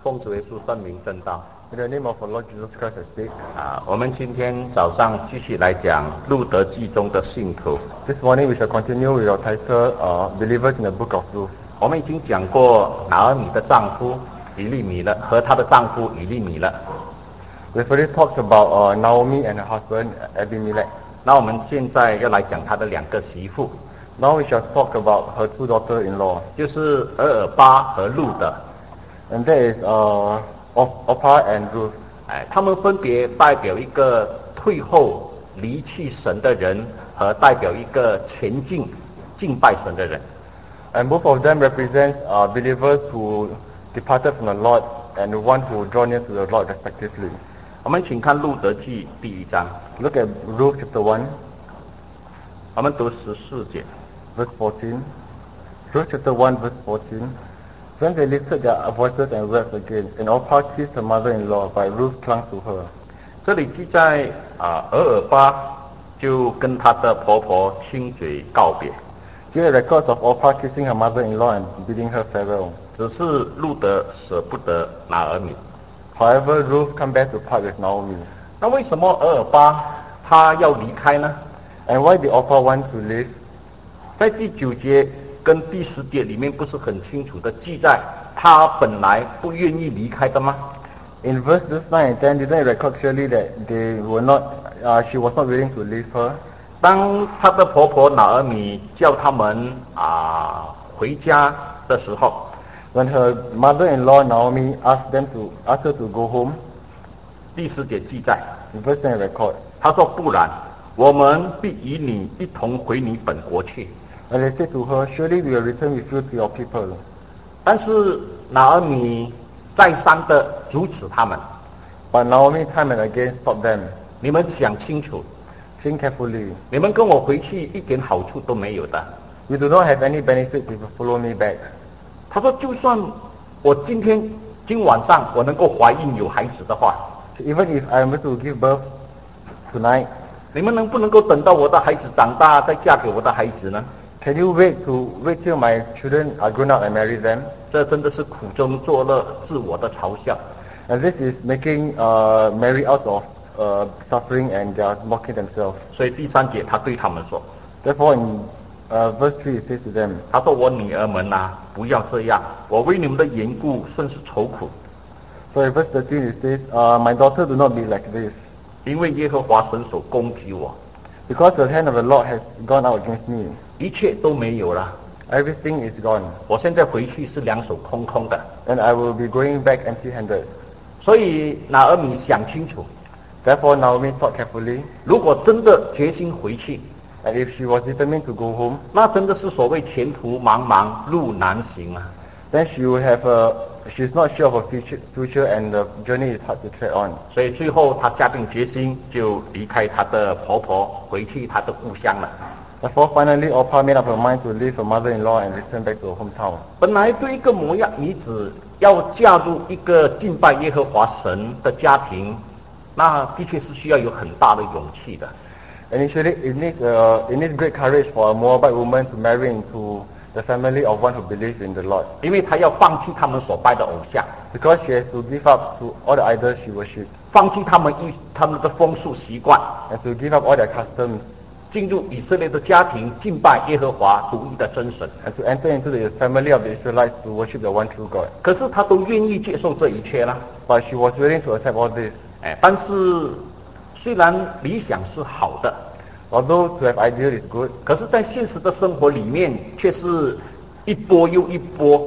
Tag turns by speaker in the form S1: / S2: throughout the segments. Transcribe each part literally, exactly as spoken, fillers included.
S1: 奉主耶稣圣名正道。
S2: In the name of our Lord Jesus Christ, I speak.
S1: 啊，我们今天早上继续来讲路德记中的信徒。
S2: This morning we shall continue with our title, uh, Believers in the Book of Ruth.
S1: 我们已经讲过拿俄米的丈夫以利米了，和她的丈夫以利米了。
S2: We've already talked about uh, Naomi and her husband Abimelech.
S1: 那我们现在要来讲她的两个媳妇，
S2: Now we shall talk about her two daughters-in-law.
S1: 就是俄尔巴和路德。
S2: And that is uh, Orpah and Ruth.
S1: 哎，他们分别代表一个退后离弃神的人，和代表一个前进敬拜神的人。
S2: And both of them represent uh, believers who departed from the Lord and the one who draw near to the Lord respectively.
S1: 我们请看路德记第一章，
S2: Look at Ruth chapter one,
S1: 我们读十四节。
S2: verse fourteen. Ruth chapter one, verse fourteen. Then they lifted their voices and wept again, and Orpah kissed her mother-in-law, but Ruth clung to her.
S1: 这里记载啊，俄尔巴就跟她的婆婆亲嘴告别，
S2: Here are records of Orpah kissing her mother-in-law and bidding her farewell.
S1: 只是路德舍不得拿俄米。
S2: However, Ruth come back to part with Naomi.
S1: 那为什么俄尔巴她要离开呢？
S2: And why did Orpah want to leave?
S1: 在第九节跟第十节里面不是很清楚的记载，她本来不愿意离开的吗？
S2: In verses nine and ten, didn't it record clearly that they were not, uh, she was not willing to leave her?
S1: 当她的婆婆拿俄米叫他们啊回家的时候，
S2: When her mother-in-law Naomi asked them to ask her to go home,
S1: 第十节记载，
S2: in verse ten it records,
S1: 她说不然，我们必与你一同回你本国去。
S2: and they said to her, surely we will return with you to your people.
S1: 但是拿俄米再三的阻止他们，
S2: But Naomi time and again stopped them.
S1: 你们想清楚，
S2: Think carefully.
S1: 你们跟我回去一点好处都没有的。
S2: You do not have any benefit if you follow me back.
S1: 他说，就算我今天今晚上我能够怀孕有孩子的话，
S2: Even if I am able to give birth tonight,
S1: 你们能不能够等到我的孩子长大再嫁给我的孩子呢？
S2: can you wait to wait till my children are grown up and marry them?
S1: 这真的是苦中作乐，自我的嘲笑。
S2: And this is making uh, Mary out of uh, suffering, and they are mocking themselves.
S1: 所以第三节他对他们说，
S2: Therefore, in uh, verse three, it says to them,
S1: 他说我女儿们呐、啊，不要这样，我为你们的缘故甚是愁苦，
S2: so in verse thirteen it says, uh, my daughter, do not be like this,
S1: 因为耶和华神所攻击我，
S2: because the hand of the Lord has gone out against me.
S1: 一切都没有了。
S2: Everything is gone,
S1: 我现在回去是两手空空的。
S2: and I will be going back empty-handed.
S1: 所以拿俄米想清楚，
S2: Therefore, Naomi thought carefully,
S1: 如果真的决心回去，
S2: and if she was determined to go home,
S1: 那真的是所谓前途茫茫，路难行啊。
S2: then she will have a, she's not sure of her future, future and the journey is hard to tread on.
S1: 所以最后她下定决心，就离开她的婆婆，回去她的故乡了。
S2: Therefore, finally, Orpah made up her mind to leave her mother-in-law and return back to her hometown.
S1: 本来对一个模样女子要嫁入一个敬拜耶和华神的家庭，那的确是需要有很大的勇气的。
S2: Initially, it needs, uh, it needs great courage for a Moabite woman to marry into the family of one who believes in the Lord,
S1: 因为她要放弃他们所拜的偶像，
S2: because she has to give up to all the idols she worships,
S1: 放弃他们一他们的风俗习惯，
S2: and to give up all their customs,
S1: 进入以色列的家庭敬拜耶和华独一的真神。
S2: and to enter into the family of the Israelites to worship the one true God.
S1: 可是她都愿意接受这一切啦。
S2: But she was willing to accept all this.
S1: 哎，但是虽然理想是好的，
S2: Although to have ideal is good,
S1: 可是在现实的生活里面却是一波又一波。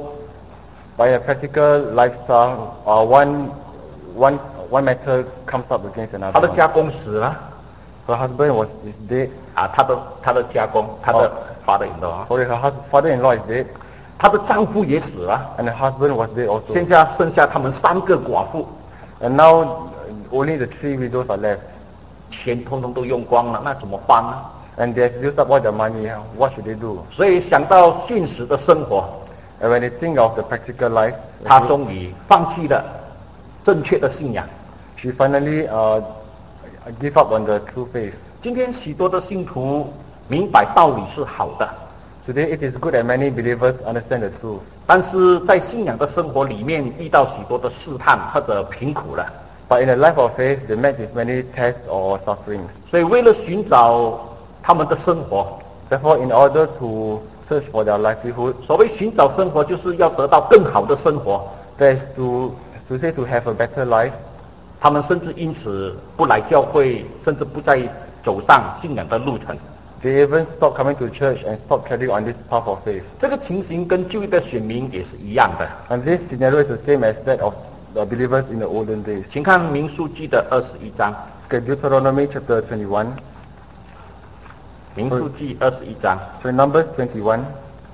S2: by a practical lifestyle, uh, one, one, one matter comes up against
S1: 她
S2: another.
S1: 的
S2: one.
S1: 家公死了
S2: Her husband was is dead.
S1: 啊，她的她的家公，她的
S2: 哦
S1: 发的引导啊，
S2: Sorry, her hus- father-in-law is dead,
S1: 她的丈夫也死了，
S2: and her husband was dead also.
S1: 现在剩下他们三个寡妇，
S2: And now uh, only the three widows are left,
S1: 钱通通都用光了，那怎么办呢？
S2: and they have used up all their money. What should they do?
S1: 所以想到现实的生活，
S2: And when they think of the practical life,
S1: 她终于放弃了正确的信仰。
S2: she finally uh, give up on the true faith.
S1: 今天许多的信徒明白道理是好的，
S2: Today it is good that many believers understand the truth.
S1: 但是在信仰的生活里面遇到许多的试探或者贫苦了，
S2: But in the life of faith, they met with many tests or sufferings.
S1: 所以为了寻找他们的生活，
S2: Therefore, in order to search for their livelihood,
S1: 所谓寻找生活，就是要得到更好的生活。
S2: that is to, to say to have a better life.
S1: 他们甚至因此不来教会，甚至不再走上信仰的路程。
S2: They even stop coming to church and stop treading on this path of faith.
S1: 这个情形跟旧约的选民也是一样的。
S2: And this scenario is the same as that of the believers in the olden days.
S1: 请看民数记的二十一章，
S2: Okay, Deuteronomy chapter twenty-one.
S1: 民数记二十一章，
S2: So in Numbers twenty-one,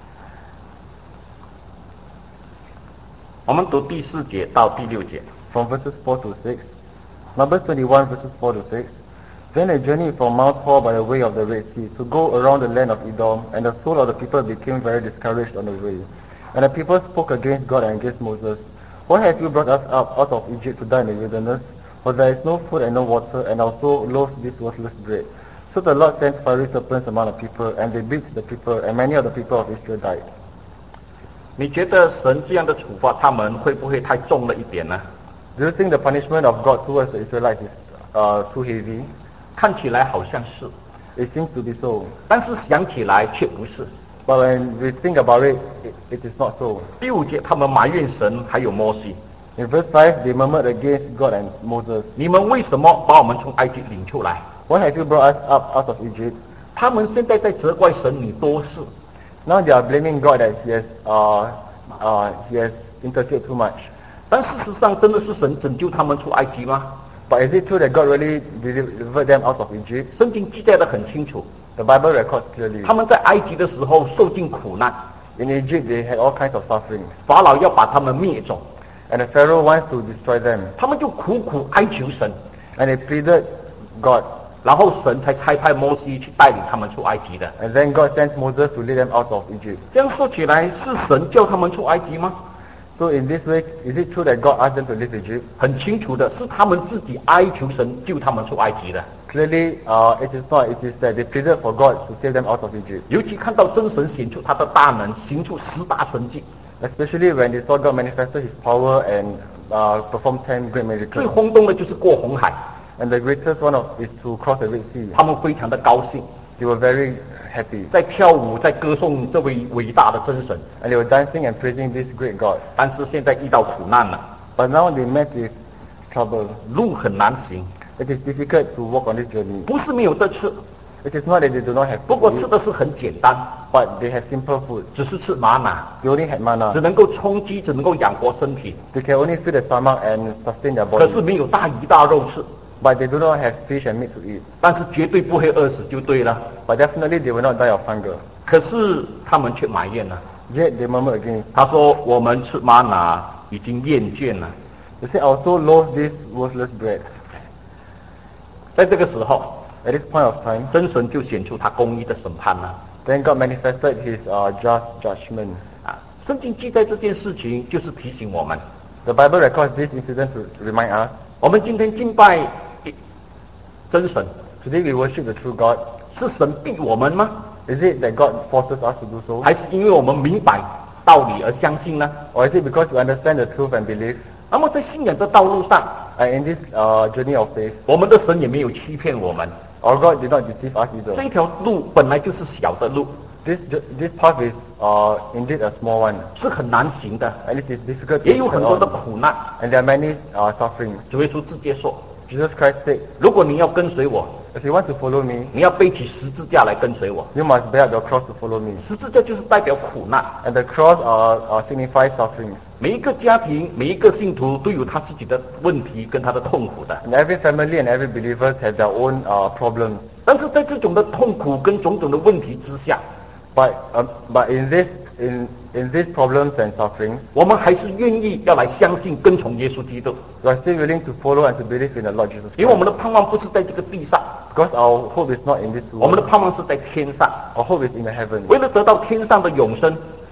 S1: 我们读第四节到第六节。
S2: from verses four to six. Numbers twenty-one verses four to six. Then they journeyed from Mount Hor by the way of the Red Sea to go around the land of Edom, and the soul of the people became very discouraged on the way. And the people spoke against God and against Moses. Why have you brought us up out of Egypt to die in the wilderness? For there is no food and no water, and our soul loathes this worthless bread. So the Lord sent fiery serpents among the people, and they bit the people, and many of the people of Israel died.
S1: 你觉得神这样的处罚他们会不会太重了一点呢？
S2: Do you think the punishment of God towards the Israelites is uh, too heavy?
S1: 看起来好像是，
S2: It seems to be so.
S1: 但是想起来却不是。
S2: But when we think about it, it, it is not so.
S1: 第五节，他们埋怨神还有摩西，
S2: In verse five, they murmured against God and Moses.
S1: 你们为什么把我们从埃及领出来？
S2: Why have you brought us up out of Egypt?
S1: 他们现在在责怪神你多事，
S2: Now they are blaming God that he has, uh, uh, he has interfered too much.
S1: 但事实上真的是神拯救他们出埃及吗？
S2: But is it true that God really delivered them out of Egypt?
S1: 圣经记载的很清楚，
S2: The Bible records clearly.
S1: 他们在埃及的时候受尽苦难，
S2: In Egypt, they had all kinds of suffering.
S1: 法老要把他们灭种，
S2: And the Pharaoh wants to destroy them.
S1: 他们就苦苦哀求神，
S2: And they pleaded God.
S1: 然后神才差派摩西去带领他们出埃及的。
S2: And then God sent Moses to lead them out of Egypt.
S1: 这样说起来，是神叫他们出埃及吗？
S2: So in this way, is it true that God asked them to leave Egypt?
S1: 很清楚的是，他们自己哀求神救他们出埃及的。
S2: Clearly, uh, it is not. It is that they pleaded for God to save them out of Egypt.
S1: 尤其看到真神显出他的大能，行出十大神迹，
S2: Especially when they saw God manifested His power and uh, perform ten great
S1: 最
S2: miracles.
S1: 轰动的就是过红海，
S2: And the greatest one of is to cross the Red Sea.
S1: 他们非常的高兴，
S2: They were very happy.
S1: 在跳舞，在歌颂这位伟大的真神。
S2: And they were dancing and praising this great God.
S1: 但是现在遇到苦难了，
S2: But now they met with trouble.
S1: 路很难行，
S2: It is difficult to walk on this journey.
S1: 不是没有得吃，
S2: It is not that they do not have
S1: 不过
S2: food,
S1: 吃的是很简单，
S2: but they have simple food.
S1: 只是吃玛瑙，
S2: They only had
S1: 只
S2: manna.
S1: 能够充饥，只能够养活身体，
S2: They can only fill the stomach and sustain their
S1: 可是
S2: body.
S1: 没有大鱼大肉吃，
S2: But they do not have fish and meat to eat.
S1: 但是绝对不会饿死就对了。
S2: But definitely they will not die of hunger.
S1: 可是他们却埋怨了，
S2: Yet they murmur again.
S1: 他说我们吃玛瑙已经厌倦了。
S2: They say, our soul loathes this worthless bread.
S1: 在这个时候，
S2: At this point of time,
S1: 真神就显出他公义的审判了。
S2: then God manifested His uh, just judgment.
S1: 啊，圣经记载这件事情，就是提醒我们，
S2: The Bible records this incident to remind us.
S1: 我们今天敬拜真神，
S2: Today we worship the true God.
S1: 是神逼我们吗？
S2: Is it that God forces us to do so?
S1: 还是因为我们明白道理而相信呢？
S2: Or is it because we understand the truth and believe?
S1: 那么在信仰的道路上，
S2: And in this uh, journey of faith,
S1: 我们的神也没有欺骗我们。
S2: our God did not deceive us
S1: 这
S2: either.
S1: 一条路本来就是小的路，
S2: This this path is uh, indeed a small one,
S1: 是很难行的，
S2: and it is difficult to
S1: 也有很
S2: turn
S1: 多的
S2: on.
S1: 苦难。
S2: And there are many uh, sufferings.
S1: 主耶稣直接说，
S2: Jesus Christ said,
S1: 如果你要跟随我，
S2: if you want to follow me,
S1: 你要背起十字架来跟随我。
S2: you must bear up your cross to follow me.
S1: 十字架就是代表苦难。
S2: And the cross uh, uh, signifies suffering.
S1: 每一个家庭，每一个信徒都有他自己的问题跟他的痛苦的。
S2: And every family and every believer have their own uh, problems.
S1: 但是在这种的痛苦跟种种的问题之下，
S2: But um, but in this in in these problems and sufferings,
S1: 我们还是愿意要来相信跟从耶稣基督，
S2: we are still willing to follow and to believe in the Lord Jesus
S1: 因为我
S2: Christ.
S1: 们的盼望不是在这个地上，
S2: Because our hope is not in this
S1: 我们的
S2: world.
S1: 盼望是在天上。
S2: Our hope is in the heaven.
S1: 为了得到天上的永生，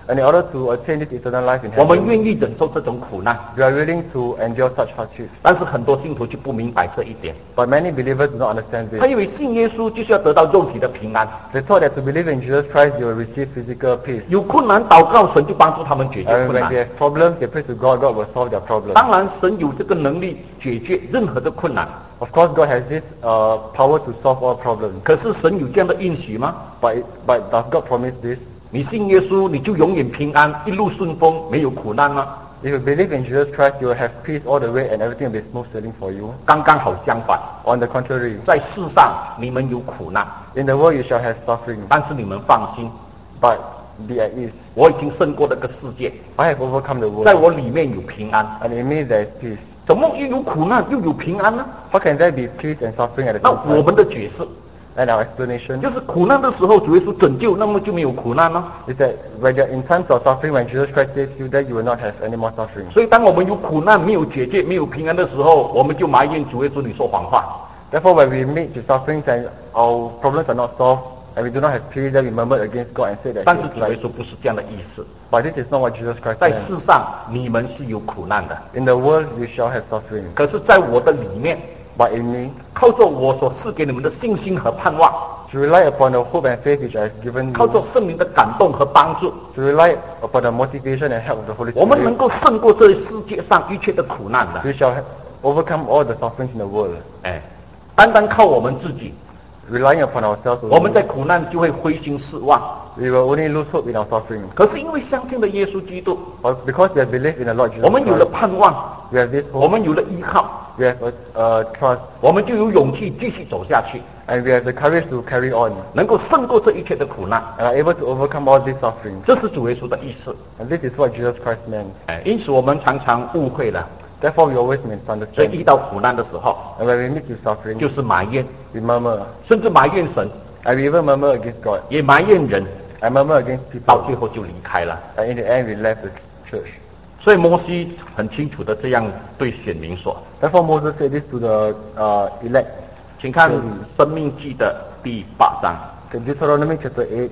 S2: And in order to attain this eternal life in
S1: 我们
S2: heaven,
S1: 愿意忍受这种苦难，
S2: we are willing to endure such hardships.
S1: 但是很多信徒就不明白这一点，
S2: But many believers do not understand
S1: 他
S2: this.
S1: 以为信耶稣就是要得到肉体的平安，
S2: They thought that to believe in Jesus Christ, you will receive physical peace.
S1: 有困难祷告，神就帮助他们解决
S2: And
S1: 困
S2: when
S1: 难
S2: they。have problems, they pray to God, God will solve their problems.
S1: 当然，神有这个能力解决任何的困难，
S2: Of course, God has this uh, power to solve all problems.
S1: 可是神有这样的应许吗？
S2: But, it, but does God promise this?
S1: 你信耶稣，你就永远平安，一路顺风，没有苦难吗？
S2: If you believe in Jesus Christ, you will have peace all the way and everything will be smooth sailing for you.
S1: 刚刚好相反，
S2: On the contrary,
S1: 在世上你们有苦难，
S2: in the world you shall have suffering.
S1: 但是你们放心，
S2: But be at ease.
S1: 我已经胜过这个世界，
S2: I have overcome the
S1: 在
S2: world.
S1: 我里面有平安。
S2: And in me there is peace.
S1: 怎么又有苦难又有平安呢？
S2: How can there be peace and suffering at the
S1: 那
S2: same
S1: 我
S2: time?
S1: 们的解释
S2: And our explanation
S1: 就是苦难的时候，主耶稣拯救，那么就没有苦难了。
S2: is that when you're in times of suffering, when Jesus Christ saves you, then you will not have any more suffering.
S1: 所以当我们有苦难、没有解决、没有平安的时候，我们就埋怨主耶稣你说谎话。
S2: Therefore, when we meet with sufferings and our problems are not solved, and we do not have peace, then we murmur against God and say that
S1: 但是
S2: He
S1: 主
S2: is
S1: 耶
S2: like.
S1: 稣不是这样的意思，
S2: But this is not what Jesus Christ
S1: 在
S2: meant.
S1: 世上你们是有苦难的，
S2: In the world you shall have suffering,
S1: 可是在我的里面，
S2: but in me,
S1: 靠着我所赐给你们的信心和盼望，
S2: to rely upon the hope and faith which I have given
S1: 靠着
S2: you,
S1: 圣灵的感动和帮助，
S2: to rely upon the motivation and help of the Holy
S1: 我们能
S2: Spirit,
S1: 够胜过这世界上一切的苦难的。
S2: we shall have overcome all the sufferings in the world.
S1: 哎，单单靠我们自己，
S2: Relying upon ourselves
S1: 我们
S2: only,
S1: 在苦难就会灰心失望。
S2: we will only lose hope in our suffering.
S1: 可是因为相信了耶稣基督，
S2: But because we have believed in the Lord
S1: 我
S2: Jesus
S1: 们有了
S2: Christ,
S1: 盼望，
S2: we have this
S1: 我
S2: hope,
S1: 们有了依靠，
S2: we have a uh, trust,
S1: 我们就有勇气继续走下去，
S2: and we have the courage to carry on,
S1: 能够胜过这一切的苦难。
S2: and are able to overcome all these sufferings.
S1: 这是主耶稣的意思。
S2: And this is what Jesus Christ meant.
S1: 哎，因此我们常常误会了，
S2: Therefore, we always
S1: 所以
S2: misunderstand.
S1: 遇到苦难的时候，
S2: And when we meet with suffering,
S1: 就是埋怨，
S2: we murmur,
S1: 甚至埋怨神，
S2: and we even murmur against God,
S1: 也埋怨人，
S2: and murmur against
S1: 到
S2: people.
S1: 最后就离开了。
S2: And in the end, we left the church.
S1: 所以摩西很清楚的这样对显明说，
S2: Therefore, Moses said this to the uh, elect.
S1: 请看《生命记》的第八章
S2: In Deuteronomy chapter eight,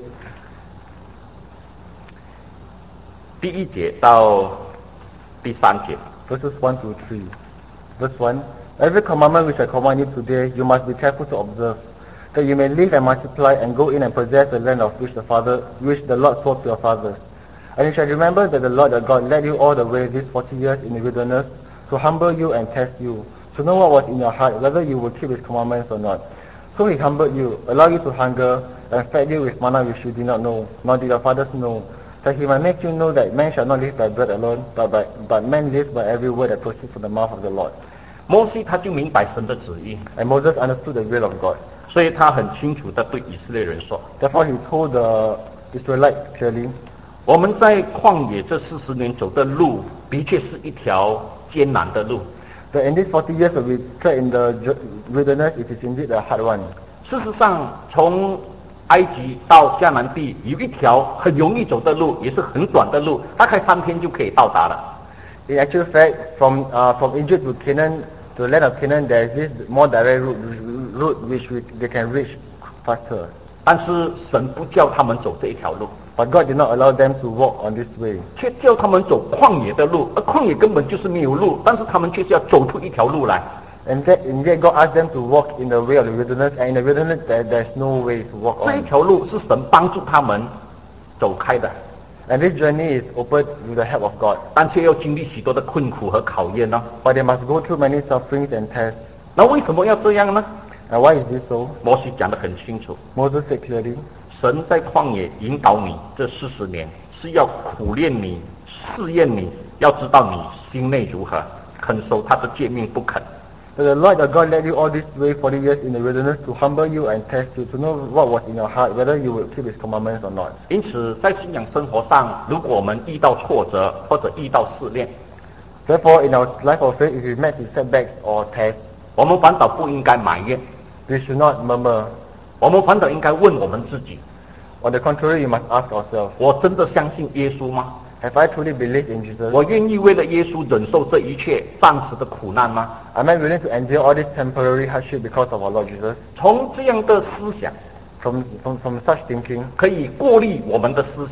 S1: 第一节到第三节。
S2: verses one to three. Verse one, every commandment which I command you today, you must be careful to observe, that you may live and multiply and go in and possess the land of which the Father, which the Lord swore to your fathers. And you shall remember that the Lord your God led you all the way these forty years in the wilderness to humble you and test you, to know what was in your heart, whether you would keep his commandments or not. So he humbled you, allowed you to hunger, and fed you with manna which you did not know, nor did your fathers know, that he might make you know that man shall not live by bread alone, but, by, but man lives by every word that proceeds from the mouth of the Lord.
S1: 摩西他就明白神的旨意，
S2: And Moses understood the will of God.
S1: 所以他很清楚的对以色列人说，
S2: Therefore he told the Israelites clearly,
S1: 我们在旷野这四十年走的路，的确是一条艰难的路。
S2: that in these forty years that we tread in the ju- wilderness, it is indeed a hard one.
S1: 事实上，从埃及到迦南地有一条很容易走的路，也是很短的路，大概三天就可以到达了。
S2: In actual fact, from uh, from Egypt to Canaan, to the land of Canaan, there is this more direct route, route which we, they can reach faster.
S1: 但是神不叫他们走这一条路，
S2: But God did not allow them to walk on this way.
S1: 却叫他们走旷野的路，而旷野根本就是没有路，但是他们却是要走出一条路来。
S2: And that, and yet God asked them to walk in the way of the wilderness, and in the wilderness there, there's no way to walk
S1: 这一
S2: on.
S1: 条路是神帮助他们走开的，
S2: And this journey is opened with the help of God.
S1: 但却要经历许多的困苦和考验呢。
S2: But they must go through many sufferings and tests.
S1: 那为什么要这样呢？
S2: And why is this so?
S1: 摩西讲得很清楚，
S2: Moses said clearly,
S1: 神在旷野引导你这四十年，是要苦练你、试验你，要知道你心内如何，肯守他的诫命不肯。
S2: that the Lord your God led you all this way forty years in the wilderness to humble you and test you, to know what was in your heart, whether you will keep his commandments or not.
S1: 因此，在信仰生活上，如果我们遇到挫折或者遇到试炼，
S2: Therefore, in our life of faith, if we met with setbacks or tests,
S1: 我们反倒不应该埋怨，
S2: we should not murmur.
S1: 我们反倒应该问我们自己：
S2: On the contrary, you must ask ourselves,
S1: 我真的相信耶稣吗？
S2: have I truly believed in Jesus?
S1: 我愿意为了耶稣忍受这一切暂时的苦难吗？
S2: Am I willing to endure all this temporary hardship because of our Lord Jesus?
S1: 从这样的思想，
S2: From, from, from such thinking,
S1: 可以过滤我们的思想，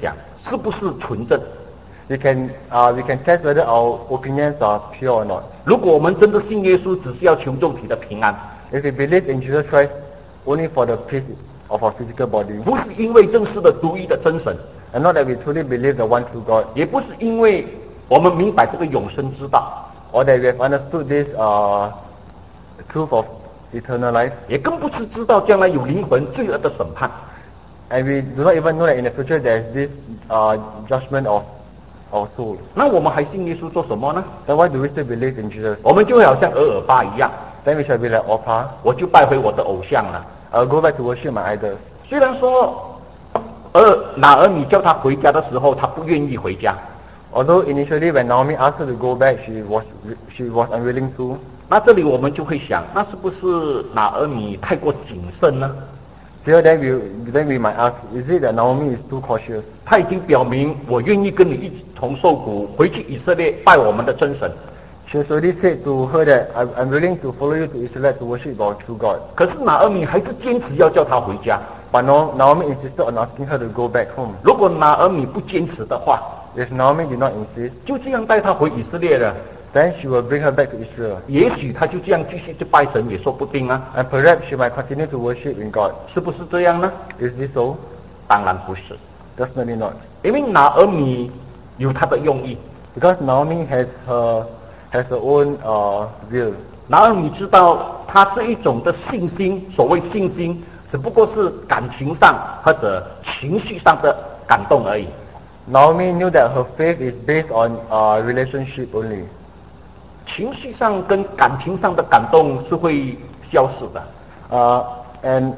S1: 是不是纯正。
S2: We can, uh, we can test whether our opinions are pure or not.
S1: 如果我们真的信耶稣，只是要求肉体的平安，
S2: If we believe in Jesus Christ only for the peace of our physical body,
S1: 不是因为认识了独一的真神，
S2: and not that we truly believe the one true God,
S1: 也不是因为我们明白这个永生之道，
S2: or that we have understood this uh, truth of eternal life,
S1: 也更不是知道将来有灵魂罪恶的审判。
S2: and we do not even know that in the future there is this uh, judgment of our soul.
S1: 那我们还信耶稣做什么呢？
S2: Then why do we still believe in Jesus?
S1: 我们就会好像俄尔巴一样，
S2: Then we shall be like Orpah.
S1: 我就拜回我的偶像了。
S2: I'll go back to worship my idols.
S1: 虽然说，而拿俄米叫他回家的时候，他不愿意回家。
S2: Although initially when Naomi asked her to go back, she was she was unwilling to.
S1: 那这里我们就会想，那是不是拿俄米太过谨慎呢？
S2: Here then we then we might ask, is it that Naomi is too cautious?
S1: 他已经表明，我愿意跟你一同受苦，回去以色列拜我们的真神。
S2: She has already said to her that I'm, I'm willing to follow you to Israel to worship our true God.
S1: 可是拿俄米还是坚持要叫他回家。
S2: But no, Naomi insisted on asking her to go back home.
S1: 如果拿俄米不坚持的话，
S2: If Naomi did not insist,
S1: 就这样带他回以色列了。
S2: then she will bring her back to Israel.
S1: 也许他就这样继续去拜神，也说不定啊，
S2: And perhaps she might continue to worship in God.
S1: 是不是这样呢？
S2: Is this so?
S1: 当然不是，
S2: Definitely not.
S1: 因为拿俄米有他的用意。
S2: Because Naomi has her has her own uh, will.
S1: 拿俄米知道他这一种的信心，所谓信心，只不过是感情上或者情绪上的感动而已。
S2: Naomi knew that her faith is based on uh, relationship only.
S1: 情绪上跟感情上的感动是会消失的。
S2: Uh, and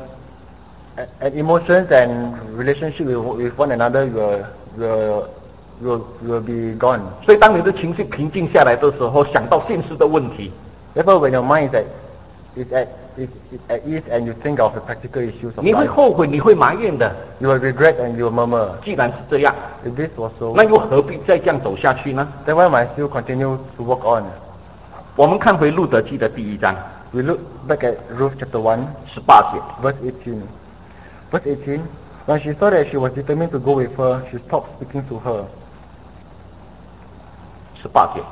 S2: and emotions and relationship with, with one another will will will will be gone.
S1: 所以当你的情绪平静下来的时候，想到现实的问题，
S2: Therefore, when your mind is at is at is, is at ease and you think of the practical issues of
S1: 你会
S2: life,
S1: 后悔，你会埋怨的。
S2: you will regret and you will murmur.
S1: 既然是这样，
S2: If this was so,
S1: 那又何必再这样走下去呢？
S2: then why must you continue to walk on?
S1: 我们看回路德记的第一章
S2: We look back at Ruth chapter one,
S1: 十八节，
S2: verse eighteen. Verse eighteen, when she saw that she was determined to go with her, she stopped speaking to her.
S1: 十八节。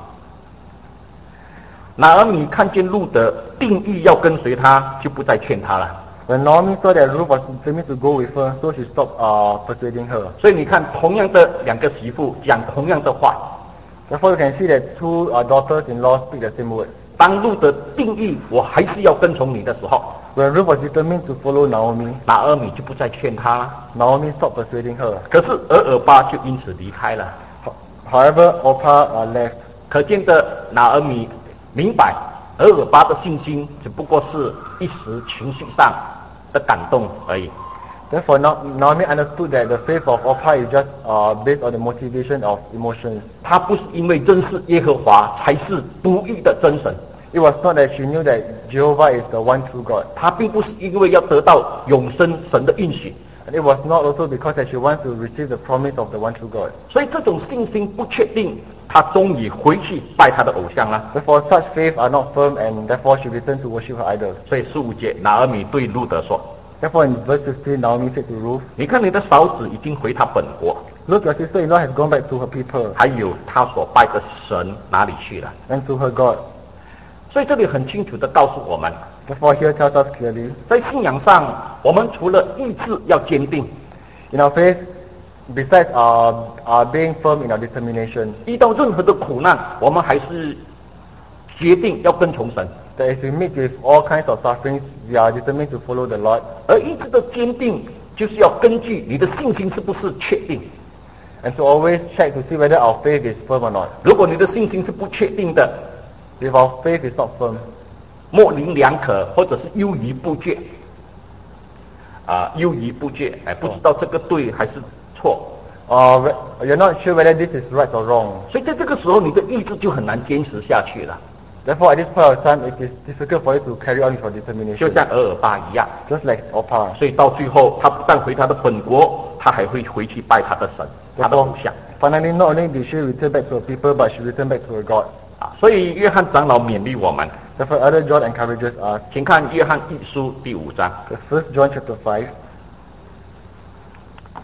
S1: 拿俄米看见路德定义要跟随他，就不再劝他了。
S2: When Naomi saw that Ruth was determined to go with her, so she stopped uh, persuading her.
S1: 所以你看，同样的两个媳妇讲同样的话，
S2: Therefore, you can see that two uh, daughters-in-law speak the same words.
S1: 当路德定义我还是要跟从你的时候，
S2: When Ruth was determined to follow Naomi,
S1: 拿俄米就不再劝他了。
S2: Naomi stopped persuading her.
S1: 可是俄尔巴就因此离开了。
S2: However, Orpah uh, left.
S1: 可见的拿俄米明白，俄尔巴的信心只不过是一时情绪上的感动而已。
S2: Therefore, Na- Naomi understood that the faith of Orpah is just uh, based on the motivation of emotions.
S1: 他不是因为认识耶和华才是独一的真神，
S2: It was not that she knew that Jehovah is the one true God.
S1: 他并不是因为要得到永生神的应许，
S2: And it was not also because that she wants to receive the promise of the one true God.
S1: 所以这种信心不确定，他终于回去拜他的偶像了。
S2: Therefore, such faith are not firm, and therefore she returned to worship her idols.
S1: 所以十五节，拿俄米对路德说
S2: Therefore, in verse fifteen, Naomi said to Ruth,
S1: 你看你的嫂子已经回她本国，
S2: Look, your sister-in-law has gone back to her people
S1: 还有她所拜的神哪里去了？
S2: and to her God.
S1: 所以这里很清楚的告诉我们，
S2: Therefore, here tells us clearly,
S1: 在信仰上，我们除了意志要坚定，
S2: in our faith, besides uh, uh, being firm in our determination,
S1: 遇到任何的苦难，我们还是决定要跟从神。
S2: that if we meet with all kinds of sufferings, we are determined to follow the Lord.
S1: 而意志的坚定，就是要根据你的信心是不是确定。
S2: And to always check to see whether our faith is firm or not.
S1: 如果你的信心是不确定的，
S2: If our faith is not firm,
S1: 模棱两可，或者是犹豫不决，啊、犹豫不决，哎，不知道这个对还是错，
S2: or whe- you're not sure whether this is right or wrong.
S1: 所以在这个时候，你的意志就很难坚持下去了。
S2: Therefore, at this point of time, it is difficult for you to carry on with your
S1: 就
S2: determination.
S1: 像俄尔巴一样，
S2: Just like Orpah.
S1: 所以到最后，他不但回他的本国，他还会回去拜他的神，他的偶
S2: Therefore,
S1: 像。
S2: finally, not only did she return back to her people, but she returned back to her God.
S1: 啊，所以约翰长老勉励我们，
S2: Therefore, Elder John encourages us.
S1: 请看约翰一书第五章。
S2: The First John chapter five.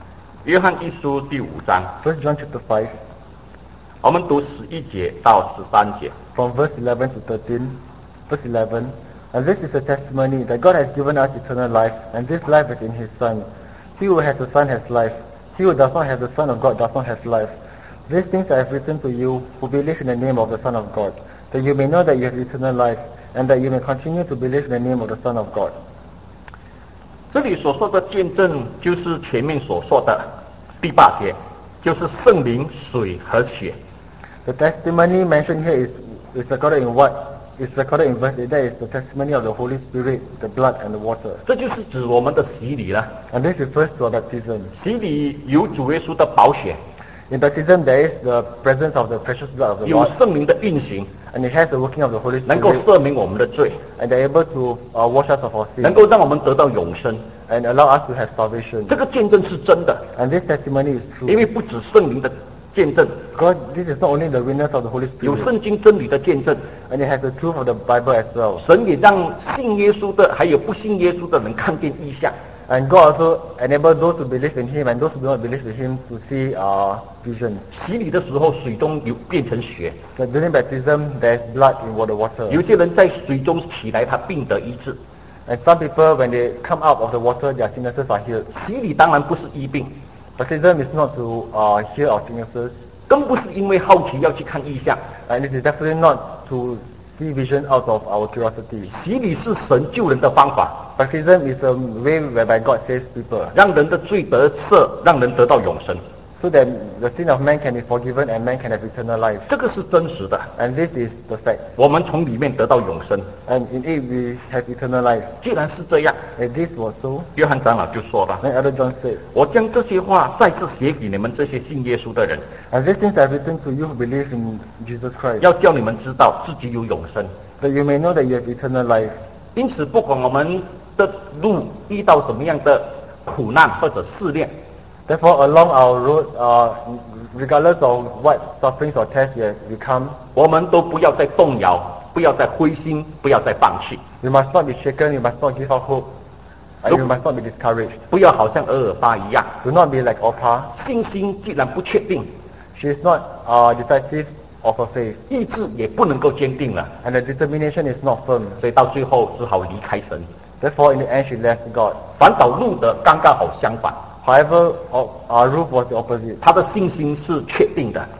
S1: 约翰一书第五章，
S2: First John chapter five,
S1: 我们读十一节到十三节。
S2: from verse eleven to thirteen. Verse eleven, and this is a testimony that God has given us eternal life, and this life is in His Son. He who has the Son has life. He who does not have the Son of God does not have life. These things I have written to you who believe in the name of the Son of God, that you may know that you have eternal life, and that you may continue to believe in the name of the Son of God.
S1: 这里所说的见证，就是前面所说的第八节，就是圣灵、水和血。
S2: The testimony mentioned here is, is recorded in what? Is recorded in verse eight. That is the testimony of the Holy Spirit, the blood and the water.
S1: 这就是指我们的洗礼了。
S2: And this refers to our baptism.
S1: 洗礼有主耶稣的宝血，
S2: In baptism there is the presence of the precious blood of the
S1: 有
S2: Lord,
S1: 圣灵的运行，
S2: and it has the working of the Holy
S1: 能够
S2: Spirit,
S1: 赦免我们的罪，
S2: and they're able to uh, wash us of our
S1: 能
S2: sins,
S1: 够让我们得到永生。
S2: and allow us to have salvation.
S1: 这个见证是真的，
S2: And this testimony is
S1: 因
S2: true.
S1: 为不止圣灵的见证，
S2: God, this is not only the witness of the Holy
S1: 有
S2: Spirit,
S1: 圣经真理的见证。
S2: and it has the truth of the Bible as well.
S1: 神也让信耶稣的还有不信耶稣的人看见异象。
S2: And God also enabled those who believe in Him and those who do not believe in Him to see uh, vision.
S1: 洗礼的时候，水中有变成血，
S2: So during baptism, there's blood in water water.
S1: 有些人在水中起来，他病得医治。
S2: And some people, when they come out of the water, their sicknesses are healed.
S1: 洗礼当然不是医病，
S2: Baptism is not to uh, heal our sicknesses,
S1: 更不是因为好奇要去看异象。
S2: and it is definitely not to see vision out of our curiosity.
S1: 洗礼是神救人的方法，
S2: Baptism is a way whereby God saves people,
S1: 让人的罪得赦，让人得到永生。
S2: so that the sin of man can be forgiven and man can have eternal life.
S1: 这个是真实的，
S2: And this is the fact.
S1: 我们从里面得到永生。
S2: And in it we have eternal life.
S1: 既然是这样，
S2: If this was so,
S1: 约翰长老就说了
S2: then Elder John said,
S1: 我将这些话再次写给你们这些信耶稣的人，
S2: and these things I have written to you who believe in Jesus Christ,
S1: 要叫你们知道自己有永生。
S2: that you may know that you have eternal life.
S1: 因此，不管我们的路遇到什么样的苦难或者试炼，
S2: Therefore, along our road, uh, regardless of what sufferings or tests we have become,
S1: 我们都不要再动摇，不要再灰心，不要再放弃，
S2: we must not be shaken, we must not give up hope, and we must not be discouraged.
S1: 不要好像俄尔巴一样，
S2: Do not be like Orpah.
S1: 信心既然不确定，
S2: She is not uh, decisive of her faith,
S1: 意志也不能够坚定了，
S2: and the determination is not firm.
S1: 所以到最后只好离开神。
S2: Therefore, in the end, she left God.
S1: 反倒路德刚刚好相反，
S2: However, uh, uh, Ruth was the opposite.
S1: 他的信心是确定的。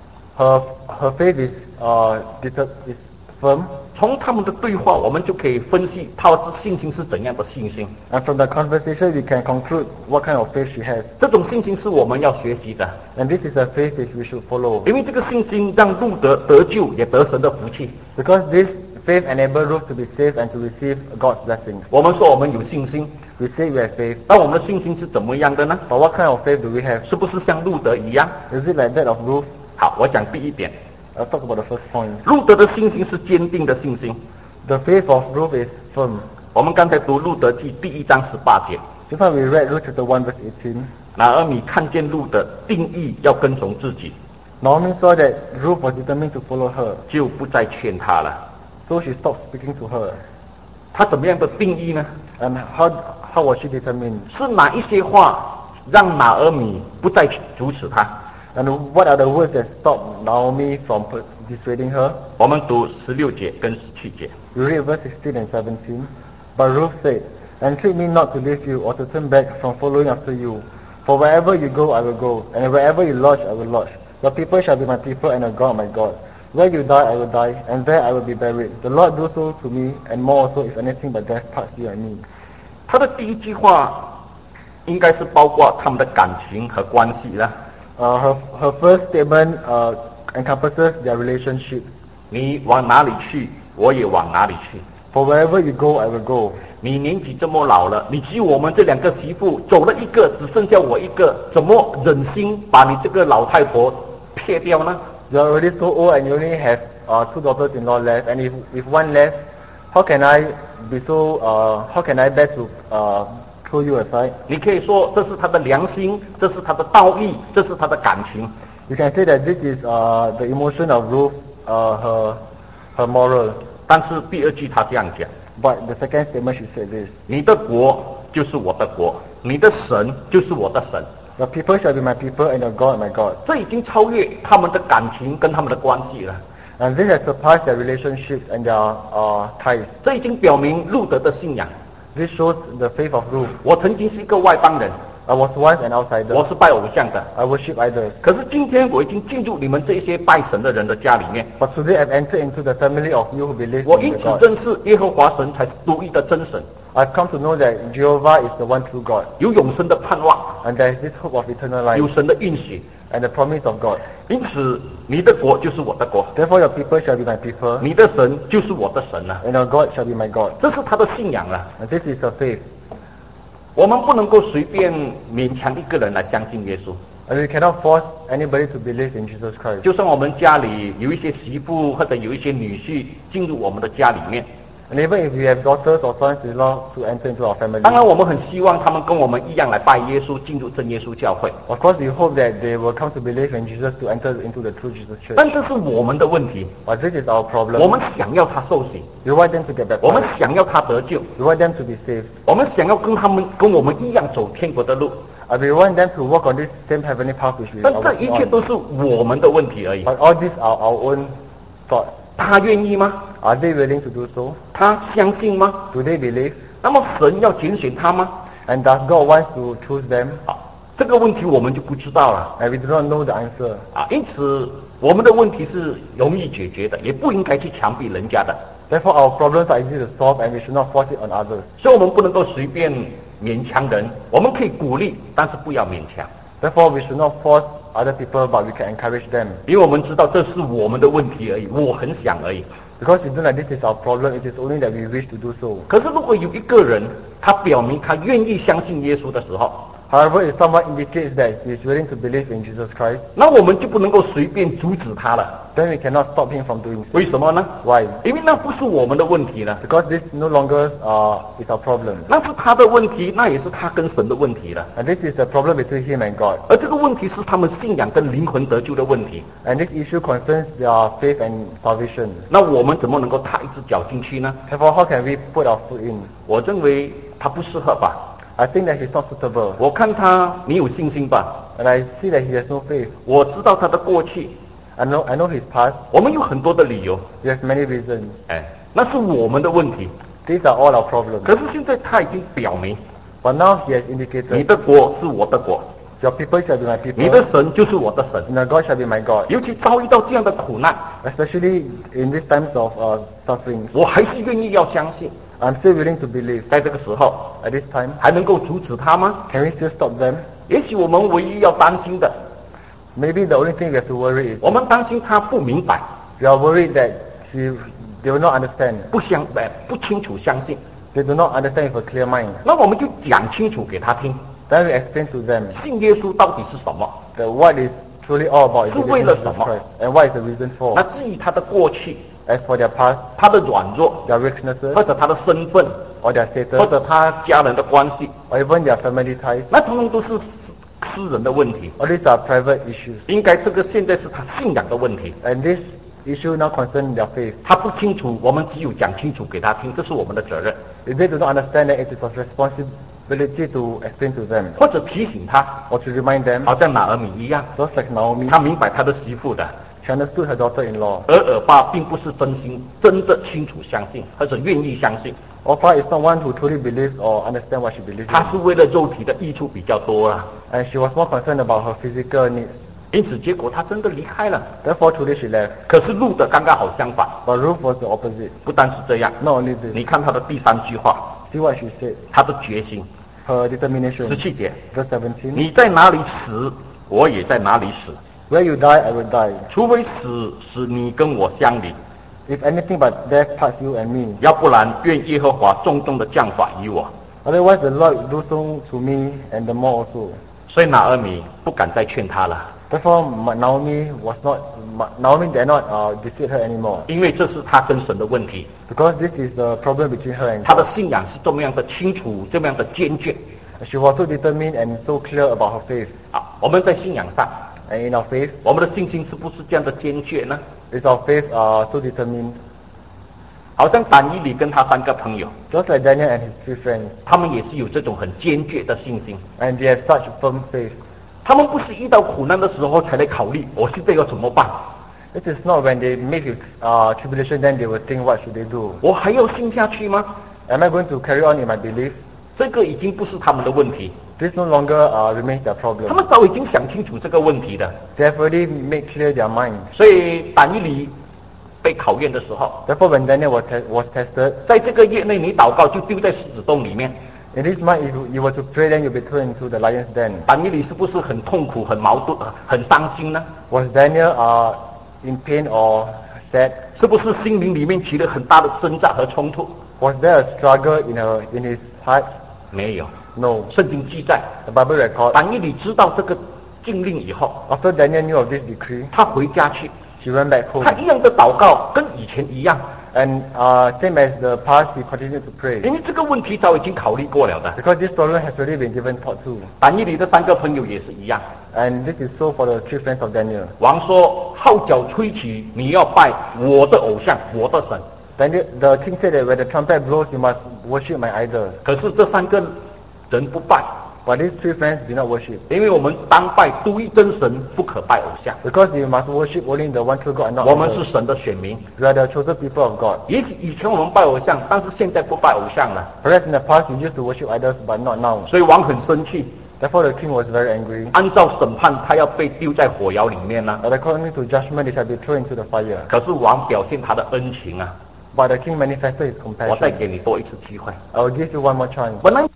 S2: Her her faith is uh, deter- is firm,
S1: 从他们的对话，我们就可以分析他的信心是怎样的信心。
S2: and from the conversation we can conclude what kind of faith she has.
S1: 这种信心是我们要学习的，
S2: And this is a faith which we should follow.
S1: 因为这个信心让路德得救，也得神的福气。
S2: Because this faith enabled Ruth to be saved and to receive God's blessings.
S1: 我们说我们有信心，
S2: We say we have faith,
S1: 那我们的信心是怎么样的呢？
S2: but what kind of faith do we have?
S1: 是不是像路德一样？
S2: Is it like that of Ruth?
S1: 好，我讲第一点，
S2: I'll talk about the first point.
S1: 路德的信心是坚定的信心。
S2: The faith of Ruth is firm.
S1: 我们刚才读路德记第一章十八节，
S2: Just now we read Ruth chapter one verse eighteen.
S1: 拿俄米看见路德定义要跟从自己，
S2: Naomi saw that Ruth was determined to follow her,
S1: 就不再劝他了。
S2: so she stopped speaking to her.
S1: 他怎么样的定义呢？
S2: And how how was she determined?
S1: 是哪一些话让拿俄米不再阻止他？
S2: And what are the words that stopped Naomi from per- dissuading her?
S1: 我们读十六节跟十七节。
S2: We read verse sixteen and seventeen. But Ruth said, Entreat me not to leave you or to turn back from following after you. For wherever you go, I will go, and wherever you lodge, I will lodge. Your people shall be my people, and your God my God. Where you die, I will die, and there I will be buried. The Lord do so to me, and more also, if anything but death parts you and me.
S1: 他的第一句话应该是包括他们的感情和关系了。
S2: Uh, her, her first statement uh, encompasses their relationship.
S1: 你往哪里去，我也往哪里去。
S2: For wherever you go, I will go.
S1: 你年纪这么老了，你只有我们这两个媳妇走了一个，只剩下我一个，怎么忍心把你这个老太婆撇掉呢？
S2: You're already so old and you only have uh, two daughters-in-law left, and if, if one left, how can I be so, uh, how can I bear to uh, throw you aside?
S1: 你可以说这是他的良心，这是他的道义，这是他的感情。
S2: You can say that this is uh, the emotion of Ruth, uh, her, her moral.
S1: 但是第二句他这样讲：
S2: But the second statement she said this.
S1: 你的国就是我的国，你的神就是我的神。
S2: Your people shall be my people, and your God my God.
S1: 这已经超越他们的感情跟他们的关系了。
S2: And this has surpassed their relationships and their uh, ties.
S1: 这已经表明路德的信仰。
S2: This shows the faith of Ruth.
S1: 我曾经是一个外邦人，
S2: I was once an outsider.
S1: 我是拜偶像的。
S2: I worship idols.
S1: 可是今天我已经进入你们这些拜神的人的家里面，
S2: But today I've entered into the family of you who believe
S1: 我因
S2: in
S1: 此
S2: the God.
S1: 认识耶和华神才是独一的真神，
S2: I've come to know that Jehovah is the one true God.
S1: 有永生的盼望，
S2: And there is this hope of eternal
S1: 有
S2: life
S1: 神的应许。
S2: and the promise of God.
S1: 因此，你的国就是我的国，
S2: Therefore your people shall be my people,
S1: 你的神就是我的神了。
S2: and your God shall be my God.
S1: 这是他的信仰了。
S2: And this is your faith.
S1: 我们不能够随便勉强一个人来相信耶稣。
S2: And we cannot force anybody to believe in Jesus Christ.
S1: 就算我们家里有一些媳妇或者有一些女婿进入我们的家里面，
S2: And even if we have daughters or sons-in-law to enter into our family,
S1: 当然我们很希望他们跟我们一样来拜耶稣，进入真耶稣教会。
S2: of course we hope that they will come to believe in Jesus to enter into the true Jesus Church.
S1: 但这是我们的问题，
S2: But this is our
S1: 我
S2: problem.
S1: 们想要他受洗，
S2: We want them to get
S1: 我们
S2: baptized.
S1: 想要他得救，
S2: We want them to be saved.
S1: 我们想要跟他们跟我们一样走天国的路。
S2: And we want them to walk on this same heavenly path which we
S1: 但
S2: are
S1: 这一
S2: walking
S1: 切
S2: on.
S1: 都是我们的问题而已。
S2: But all these are our own thoughts.
S1: 他愿意吗？
S2: Are they willing to do so?
S1: 他相信吗？
S2: Do they believe?
S1: 那么神要拣选他吗？
S2: And does God want to choose them?
S1: 啊，这个问题我们就不知道了
S2: And we do not know the answer.
S1: 啊。因此，我们的问题是容易解决的，也不应该去强逼人家的。
S2: Therefore our problems are easy to solve and we should not force it on others.
S1: 所以我们不能够随便勉强人，我们可以鼓励，但是不要勉强，
S2: Therefore we should not force other people but we can encourage them.
S1: 因为我们知道这是我们的问题而已，我很想而已。
S2: Because we know that this is our problem, it is only that we wish to do so.
S1: 可是如果有一个人，他表明他愿意相信耶稣的时候，
S2: However, if someone indicates that he is willing to believe in Jesus Christ,
S1: 那我们就不能够随便阻止他了。
S2: then we cannot stop him from doing so.
S1: 为什么呢？
S2: Why?
S1: 因为那不是我们的问题了，
S2: Because this no longer uh, is our problem.
S1: 那是他的问题，那也是他跟神的问题了。
S2: And this is a problem between him and God.
S1: 而这个问题是他们信仰跟灵魂得救的问题。
S2: And this issue concerns their faith and salvation.
S1: 那我们怎么能够踏一只脚进去呢？
S2: Therefore, how can we put our foot in?
S1: 我认为他不适合吧。
S2: I think that he's not suitable.
S1: 我看他没有信心吧。
S2: And I see that he has no faith.
S1: 我知道他的过去，
S2: I know, I know his past.
S1: 我们有很多的理由，
S2: He has many reasons.
S1: 哎，那是我们的问题。
S2: These are all our problems.
S1: 可是现在他已经表明，
S2: But now he has
S1: 你
S2: indicated,
S1: 的国是我的国，
S2: your people shall be my
S1: 你的
S2: people,
S1: 神就是我的神。
S2: and your God shall be my God.
S1: 尤其遭遇到这样的苦难，
S2: Especially in these times of uh, suffering,
S1: 我还是愿意要相信。
S2: I'm still willing to believe.
S1: 在这个时候，
S2: At this time,
S1: 还能够阻止他吗？
S2: can we still stop them?
S1: 也许我们唯一要担心的，
S2: Maybe the only thing we have to worry is
S1: 我们担心他不明白，
S2: we are worried that he, they will not understand.
S1: 不相哎不清楚相信。
S2: They do not understand with a clear mind.
S1: 那我们就讲清楚给他听，
S2: Then we explain to them
S1: 信耶稣到底是什么？
S2: that what is truly all about is
S1: 是
S2: believing
S1: 为
S2: in
S1: 了
S2: Jesus
S1: 什么？
S2: Christ, and what is the reason
S1: 那
S2: for.
S1: 至于他的过去、
S2: As for their past,
S1: 他的软弱，
S2: their weaknesses,
S1: 或者他的身份，
S2: or their
S1: 或
S2: status,
S1: 者他家人的关系，
S2: or even their family ties,
S1: 那通通都是私人的问题。
S2: all these are private issues.
S1: 应该这个现在是他信仰的问题，
S2: And this issue now concerns their faith.
S1: 他不清楚，我们只有讲清楚给他听，这是我们的责任，
S2: If they do not understand that it is our responsibility to explain to them,
S1: 或者提醒他，
S2: or to remind them,
S1: 好像拿俄米一样，
S2: just like Naomi,
S1: 他明白他的媳妇的，
S2: she understood her daughter-in-law.
S1: 而尔巴并不是真心、真的清楚相信，或者愿意相信，
S2: Orpah is not one who truly believes or understands what she believes
S1: 他
S2: in.
S1: 是为了肉体的益处比较多啦。
S2: And she was more concerned about her physical needs.
S1: 因此结果他真的离开了。
S2: Therefore, today she left.
S1: 可是路的刚刚好相反，
S2: But Ruth was the opposite.
S1: 不单是这样，
S2: Not only this,
S1: 你看他的第三句话，
S2: see what she said.
S1: 他的决心，
S2: Her
S1: 十
S2: determination.
S1: 七节，
S2: Verse seventeen.
S1: 你在哪里死，我也在哪里死，
S2: Where you die, I will die.
S1: 除非死使你跟我相离，
S2: If anything but death parts you and me.
S1: 要不然愿耶和华重重的降法于我。
S2: Otherwise, the Lord do so to me and the more also.
S1: 所以拿俄米不敢再劝他了，
S2: Therefore, Ma- Naomi was not, Ma- Naomi did not uh, deceive her anymore.
S1: 因为这是他跟神的问题，
S2: Because this is the problem between her and
S1: 他的
S2: God.
S1: 信仰是这么样的清楚，这么样的坚决
S2: She was so determined and so clear about her faith.
S1: 啊！我们在信仰上，
S2: And in our faith,
S1: 我们的信心是不是这样的坚决呢？
S2: is our faith uh, so determined.
S1: 好像但以理跟他三个朋友，
S2: Just like Daniel and his three friends.
S1: 他们也是有这种很坚决的信心。
S2: And they have such firm faith.
S1: 他们不是遇到苦难的时候才来考虑我现在要怎么办。
S2: It is not when they meet with uh, tribulation then they will think what should they do.
S1: 我还要信下去吗？
S2: Am I going to carry on in my belief?
S1: 这个已经不是他们的问题，
S2: This no longer uh, remains their
S1: 他
S2: problem.
S1: 们早已经想清楚这个问题的。
S2: They have already made clear their mind.
S1: 所以但以理被考验的时候，
S2: Therefore, when Daniel was, te- was tested,
S1: 在这个月内你祷告就丢在狮子洞里面。
S2: in this month, if you, you were to pray, then you'll be thrown into the lion's den.
S1: 但以理是不是很痛苦、很矛盾、很伤心呢？
S2: Was Daniel uh, in pain or sad?
S1: 是不是心灵里面起了很大的挣扎和冲突？
S2: Was there a struggle in, her, in his heart?
S1: 没有。
S2: No.
S1: 圣经记载，
S2: The Bible records,
S1: 但以理知道这个禁令以后，
S2: after Daniel knew of this decree,
S1: 他回家去，
S2: he went back home.
S1: 他一样的祷告，跟以前一样，
S2: And uh, same as the past, he continued to pray.
S1: 因为这个问题早已经考虑过了的。
S2: Because this problem has already been given thought to.
S1: 但以理的三个朋友也是一样。
S2: And this is so for the three friends of Daniel.
S1: 王说：“号角吹起，你要拜我的偶像，我的神。
S2: Daniel, the king said that when the trumpet blows, you must worship my idol. ”
S1: 可是这三个人不拜，
S2: But these three friends did not worship.
S1: 因为我们当拜独一真神，不可拜偶像。
S2: Because you must worship only the one true God and not
S1: 我们
S2: others.
S1: 是神的选民。
S2: You are the chosen people of God.
S1: 也许以前我们拜偶像，但是现在不拜偶像了，
S2: Perhaps in the past you used to worship idols, but not now.
S1: 所以王很生气。
S2: Therefore the king was very angry.
S1: 按照审判，他要被丢在火窑里面呢。
S2: But according to judgment, they shall be thrown into the fire.
S1: 可是王表现他的恩情啊，
S2: But the king manifested his
S1: 我再
S2: compassion.
S1: 给你多一次机会。
S2: I will give you one more chance.
S1: 本来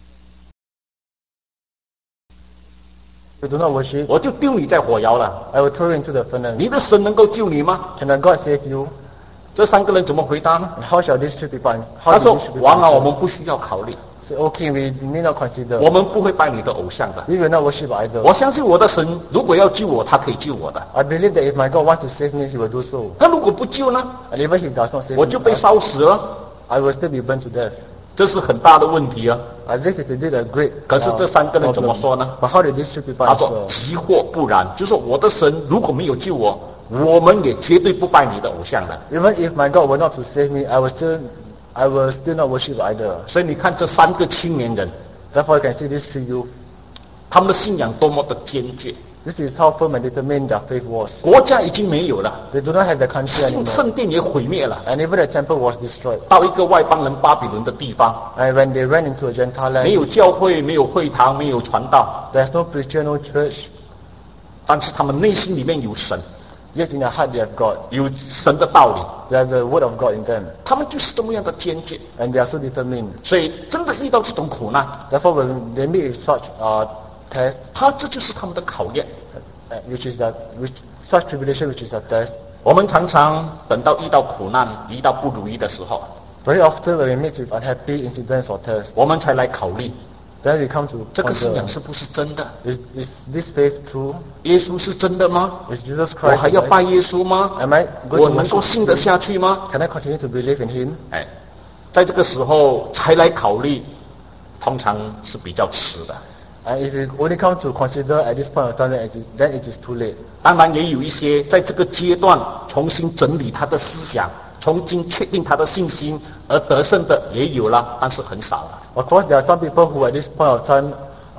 S2: If you do not worship,
S1: 我就丢你在火窑了，
S2: I will throw you into the furnace.
S1: 你的神能够救你吗？
S2: Can the God save you?
S1: 这三个人怎么回答呢？
S2: And how shall these three people?
S1: 他
S2: How
S1: 说
S2: do these three：“
S1: 王啊，我
S2: people?
S1: 们不需要考虑，
S2: Say, okay, we need not consider.
S1: 我们不会拜你的偶像的。
S2: We will not worship idols.
S1: 我相信我的神，如果要救我，他可以救我的。
S2: I believe that if my God wants to save me, He will do so.
S1: 他如果不救呢，
S2: And even if He does not save
S1: 我
S2: me,
S1: 就被烧死了。
S2: I will still be burned to death.
S1: 这是很大的问题啊！
S2: And this is indeed a great
S1: 可是这三个人怎么
S2: problem.
S1: 说呢？
S2: But how did these three people
S1: 他说：“
S2: answer?
S1: 即或不然，就说我的神如果没有救我，我们也绝对不拜你的偶像的。
S2: Even if my God were not to save me, I will still, I will still not worship idol. ”
S1: 所以你看这三个青年人，
S2: Therefore, you can see these three youth.
S1: 他们的信仰多么的坚决。
S2: This is how firm and determined their faith was.
S1: 国家已经没有了，
S2: They do not have the country
S1: 圣
S2: anymore.
S1: 圣殿也毁灭了，
S2: And even the temple was destroyed.
S1: 到一个外邦人巴比伦的地方，
S2: And when they ran into a Gentile
S1: 没
S2: land,
S1: 有教会，没有会堂，没有传道，
S2: there's no preacher, no church.
S1: 但是他们内心里面有神，
S2: Yet in their heart they have God.
S1: 有神的道理，
S2: They have the word of God in them.
S1: 他们就是这么样的坚决。
S2: And they are so determined.
S1: 所以真的遇到这种苦难，
S2: Therefore, when they meet with such uh, test,
S1: 他这就是他们的考验。
S2: uh, which is that, which, such tribulation which is a test,
S1: 我们常常等到遇到苦难、遇到不如意的时候，
S2: very often when we meet with unhappy incidents or tests,
S1: 我们才来考虑
S2: then we come to
S1: 这个信
S2: ponder,
S1: 仰是不是真的？
S2: is, is this faith true?
S1: 耶稣是真的吗？
S2: Is Jesus
S1: 我
S2: Christ?
S1: 还要
S2: alive?
S1: 拜耶稣吗？
S2: Am I
S1: 我
S2: going to
S1: 能够
S2: worship
S1: 信得
S2: him?
S1: 下去吗？
S2: Can I continue to believe in him?
S1: 哎，在这个时候才来考虑，通常是比较迟的。
S2: And if you only come to consider at this point of time, then it is, then it is too late.
S1: 当然也有一些在这个阶段重新整理他的思想，重新确定他的信心而得胜的也有了，但是很少了。
S2: Of course, there are some people who at this point of time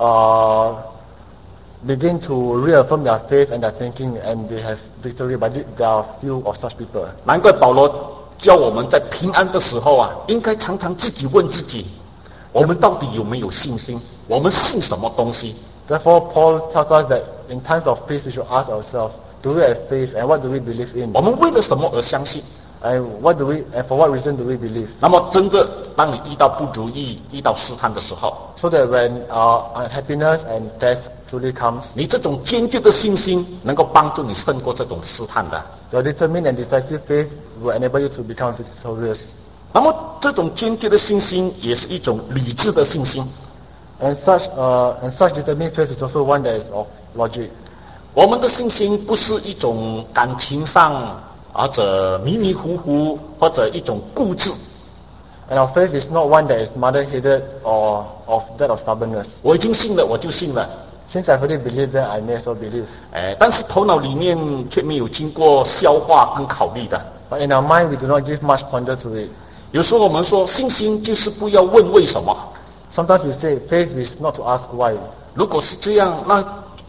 S2: uh, begin to reaffirm their faith and their thinking and they have victory, but there are few of such people.
S1: 难怪保罗教我们在平安的时候啊，应该常常自己问自己，我们到底有没有信心？我们信什么东西？
S2: Therefore, Paul tells us that in times of peace we should ask ourselves, do we have faith and what do we believe in?
S1: 我们为了什么而相信？
S2: And what do we and for what reason do we believe?
S1: 那么，真的当你遇到不如意、遇到试探的时候，
S2: So that when uh, unhappiness and test truly comes,
S1: 你这种坚决的信心能够帮助你胜过这种试探的。
S2: your determined and decisive faith will enable you to become victorious.
S1: 那么，这种坚决的信心也是一种理智的信心。
S2: And such uh, and such determined faith is also one that is of logic.
S1: 我们的信心不是一种感情上或者迷迷糊糊，或者一种固执。
S2: And our faith is not one that is mother-headed or of that of stubbornness.
S1: 我已经信了，我就信了。
S2: Since I've already believed, then I may as well believe.
S1: 哎，但是头脑里面却没有经过消化跟考虑的。
S2: But in our mind, we do not give much ponder to it.
S1: 有时候我们说信心就是不要问为什么。
S2: Sometimes we say faith is not to ask why.
S1: 如果是这样，那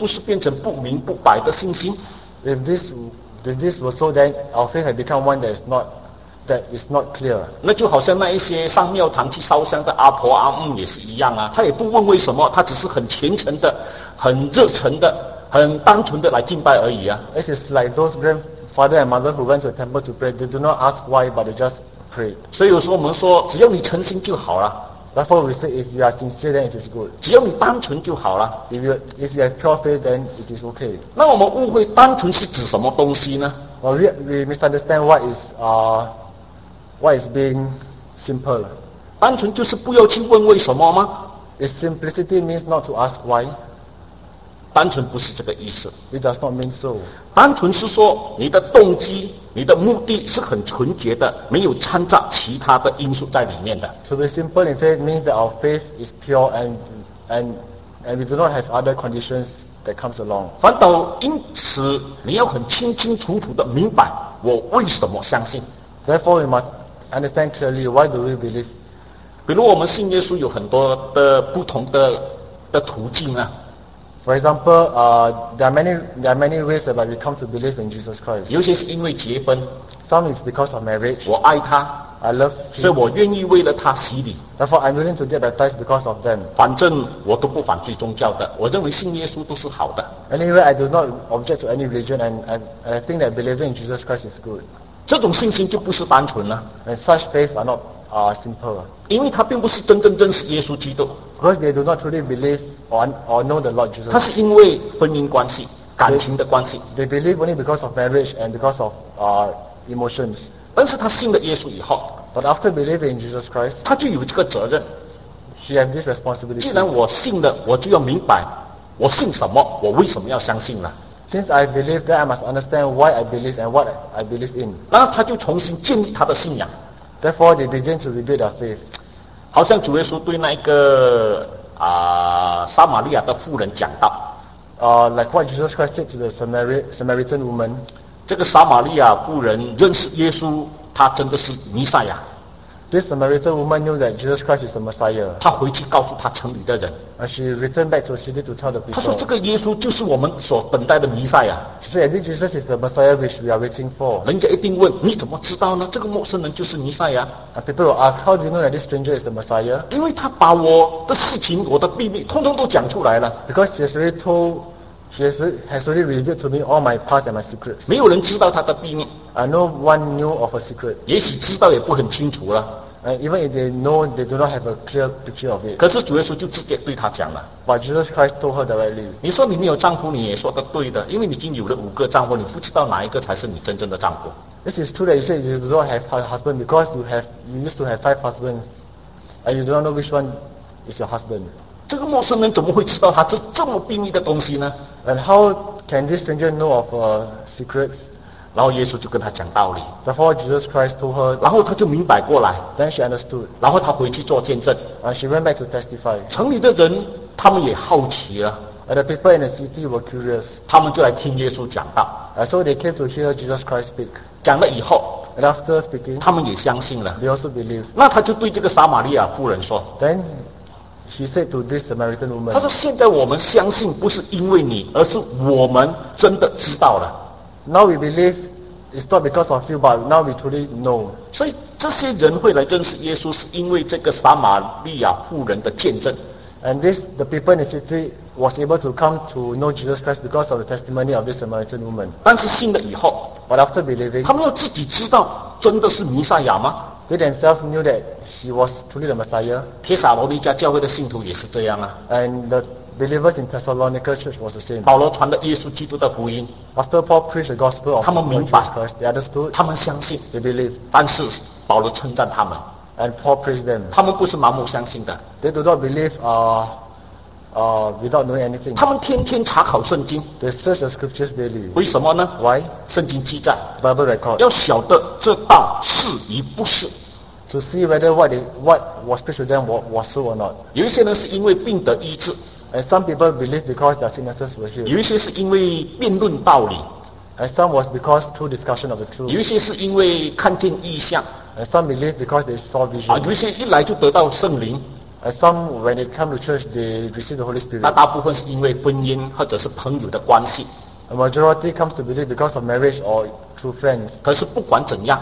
S1: 不是变成不明不白的信心。
S2: If this, if this was so, then our faith had become one that is not, that is not clear.
S1: 那就好像那一些上庙堂去烧香的阿婆阿姆也是一样啊，他也不问为什么，他只是很虔诚的、很热诚的、很单纯的来敬拜而已啊。
S2: It is like those grandfather and mother who went to a temple to pray. They do not ask why, but they just pray.
S1: 所以有时候我们说，只要你诚心就好了，
S2: That's why we say if you are sincere, then it is good.
S1: 只要你单纯就好了。
S2: If you, if you have pure faith, then it is okay.
S1: 那我们误会单纯是指什么东西呢？
S2: Well, we, we misunderstand what is, uh, what is being simple.
S1: 单纯就是不要去问为什么吗？
S2: If simplicity means not to ask why,
S1: 单纯不是这个意思。
S2: it does not mean so.
S1: 单纯是说你的动机、你的目的是很纯洁的，没有掺杂其他的因素在里面的。
S2: To be simple in faith means that our faith is pure and, and, and we do not have other conditions that comes along.
S1: 反倒因此，你要很清清楚楚的明白我为什么相信。
S2: Therefore, we must understand clearly why do we believe.
S1: 比如我们信耶稣有很多的不同的的途径啊，
S2: For example, uh, there are many there are many ways that we come to believe in Jesus Christ.
S1: 有些是因为结婚，
S2: Some is because of marriage.
S1: 我爱他，
S2: I love
S1: 所以
S2: him.
S1: 我愿意为了他洗礼。
S2: Therefore, I'm willing to get baptized because of them.
S1: 反正我都不反对宗教的，我认为信耶稣都是好的。
S2: Anyway, I do not object to any religion, and, and, and I think that believing in Jesus Christ is good.
S1: 这种信心就不是单纯了，
S2: And such faith are not uh, simple.
S1: 因为他并不是真正认识耶稣基督，
S2: Because they do not truly believe or, or know the Lord Jesus.
S1: 他是因为婚姻关系、感情的关系。
S2: They believe only because of marriage and because of uh, emotions.
S1: 但是他信了耶稣以后，
S2: But after believing in Jesus Christ,
S1: 他就有这个责任。
S2: she has this
S1: 既
S2: responsibility.
S1: 然我信了，我就要明白我信什么，我为什么要相信了。
S2: Since I believe, then I must understand why I believe and what I believe in.
S1: 然后他就重新建立他的信仰，
S2: Therefore, they begin to rebuild their faith.
S1: 好像主耶稣对那个啊、撒玛利亚的妇人讲到，
S2: Uh, like what Jesus Christ said to the Samari- Samaritan woman,
S1: 这个撒玛利亚妇人认识耶稣，他真的是弥赛亚。
S2: this Samaritan woman knew that Jesus Christ is the Messiah.
S1: 他回去告诉他城里的人，
S2: And she returned back to the city to tell the
S1: 他说
S2: people.
S1: 这个耶稣就是我们所等待的弥赛亚。
S2: She said, this Jesus is the Messiah which we are waiting for.
S1: 人家一定问你怎么知道呢？这个陌生人就是弥赛亚，
S2: And people will ask, how do you know that this stranger is the Messiah?
S1: 因为他把我的事情、我的秘密，通通都讲出来了。
S2: Because she has already told, she has already, has already revealed to me all my past and my secrets.
S1: 没有人知道他的秘密，
S2: And no one knew of her secret.
S1: 也许知道也不很清楚了。
S2: And even if they know, they do not have a clear picture of it.
S1: 可是主耶稣就直接对他讲了。
S2: But Jesus Christ told her directly.
S1: 你说你没有丈夫，你也说得对的，因为你已经有了五个丈夫，你不知道哪一个才是你真正的丈夫。
S2: This is true that you say you do not have a husband because you have you used to have five husbands, and you do not know which one is your husband.
S1: 这个陌生人怎么会知道他这这么秘密的东西呢？
S2: And how can this stranger know of uh, secrets?
S1: 然后耶稣就跟他讲道理，
S2: Therefore, Jesus Christ told her.
S1: 然后他就明白过来，
S2: Then she understood,
S1: 然后他回去做见证。
S2: and she went back to testify.
S1: 城里的人他们也好奇了，
S2: And the people in the city were curious,
S1: 他们就来听耶稣讲道。
S2: and so they came to hear Jesus Christ speak.
S1: 讲了以后，
S2: And after speaking,
S1: 他们也相信了。
S2: they also believed.
S1: 那他就对这个撒玛利亚妇人说
S2: Then she said to this Samaritan：“
S1: 他
S2: woman,
S1: 说现在我们相信不是因为你，而是我们真的知道了。
S2: now we believe it's not because of you, but now we truly know.
S1: 所以这些人会来认识耶稣，是因为这个撒玛利亚妇人的见证。
S2: And this, the people in the city was able to come to know Jesus Christ because of the testimony of this Samaritan woman.
S1: 但是信了以后，
S2: But after believing,
S1: 他们要自己知道真的是弥赛亚吗？
S2: they themselves knew that she was truly the Messiah.
S1: 帖撒罗尼迦教会的信徒也是这样啊。
S2: And the believers in Thessalonica church was the same.
S1: 保罗传的耶稣基督的福音，
S2: After Paul preached the gospel of
S1: 他们
S2: Lord
S1: 明
S2: Jesus
S1: 白，
S2: Christ, they understood,
S1: 他们相信，
S2: they believed,
S1: 但是保罗称赞他们，
S2: and Paul praised them.
S1: 他们不是盲目相信的，
S2: They do not believe uh, uh, without knowing anything.
S1: 他们天天查考圣经。
S2: They search the scriptures daily.
S1: 为什么呢？
S2: Why?
S1: 圣经记载，
S2: Bible record.
S1: 要晓得这道是与不是。
S2: To see whether what, they, what was preached to them was, was so or not.
S1: 有一些人是因为病得医治，
S2: And some people believe because their sicknesses were healed.
S1: 有一些是因为辩论道理，
S2: And some was because through discussion of the
S1: 有
S2: truth.
S1: 一些是因为看见异象，
S2: And some believe because they saw
S1: 啊，
S2: vision.
S1: 有一些一来就得到圣灵，
S2: And some, when they come to church, they receive the Holy
S1: 那
S2: Spirit.
S1: 大部分是因为婚姻或者是朋友的关系。
S2: A majority comes to believe because of marriage or through friends.
S1: 可是不管怎样，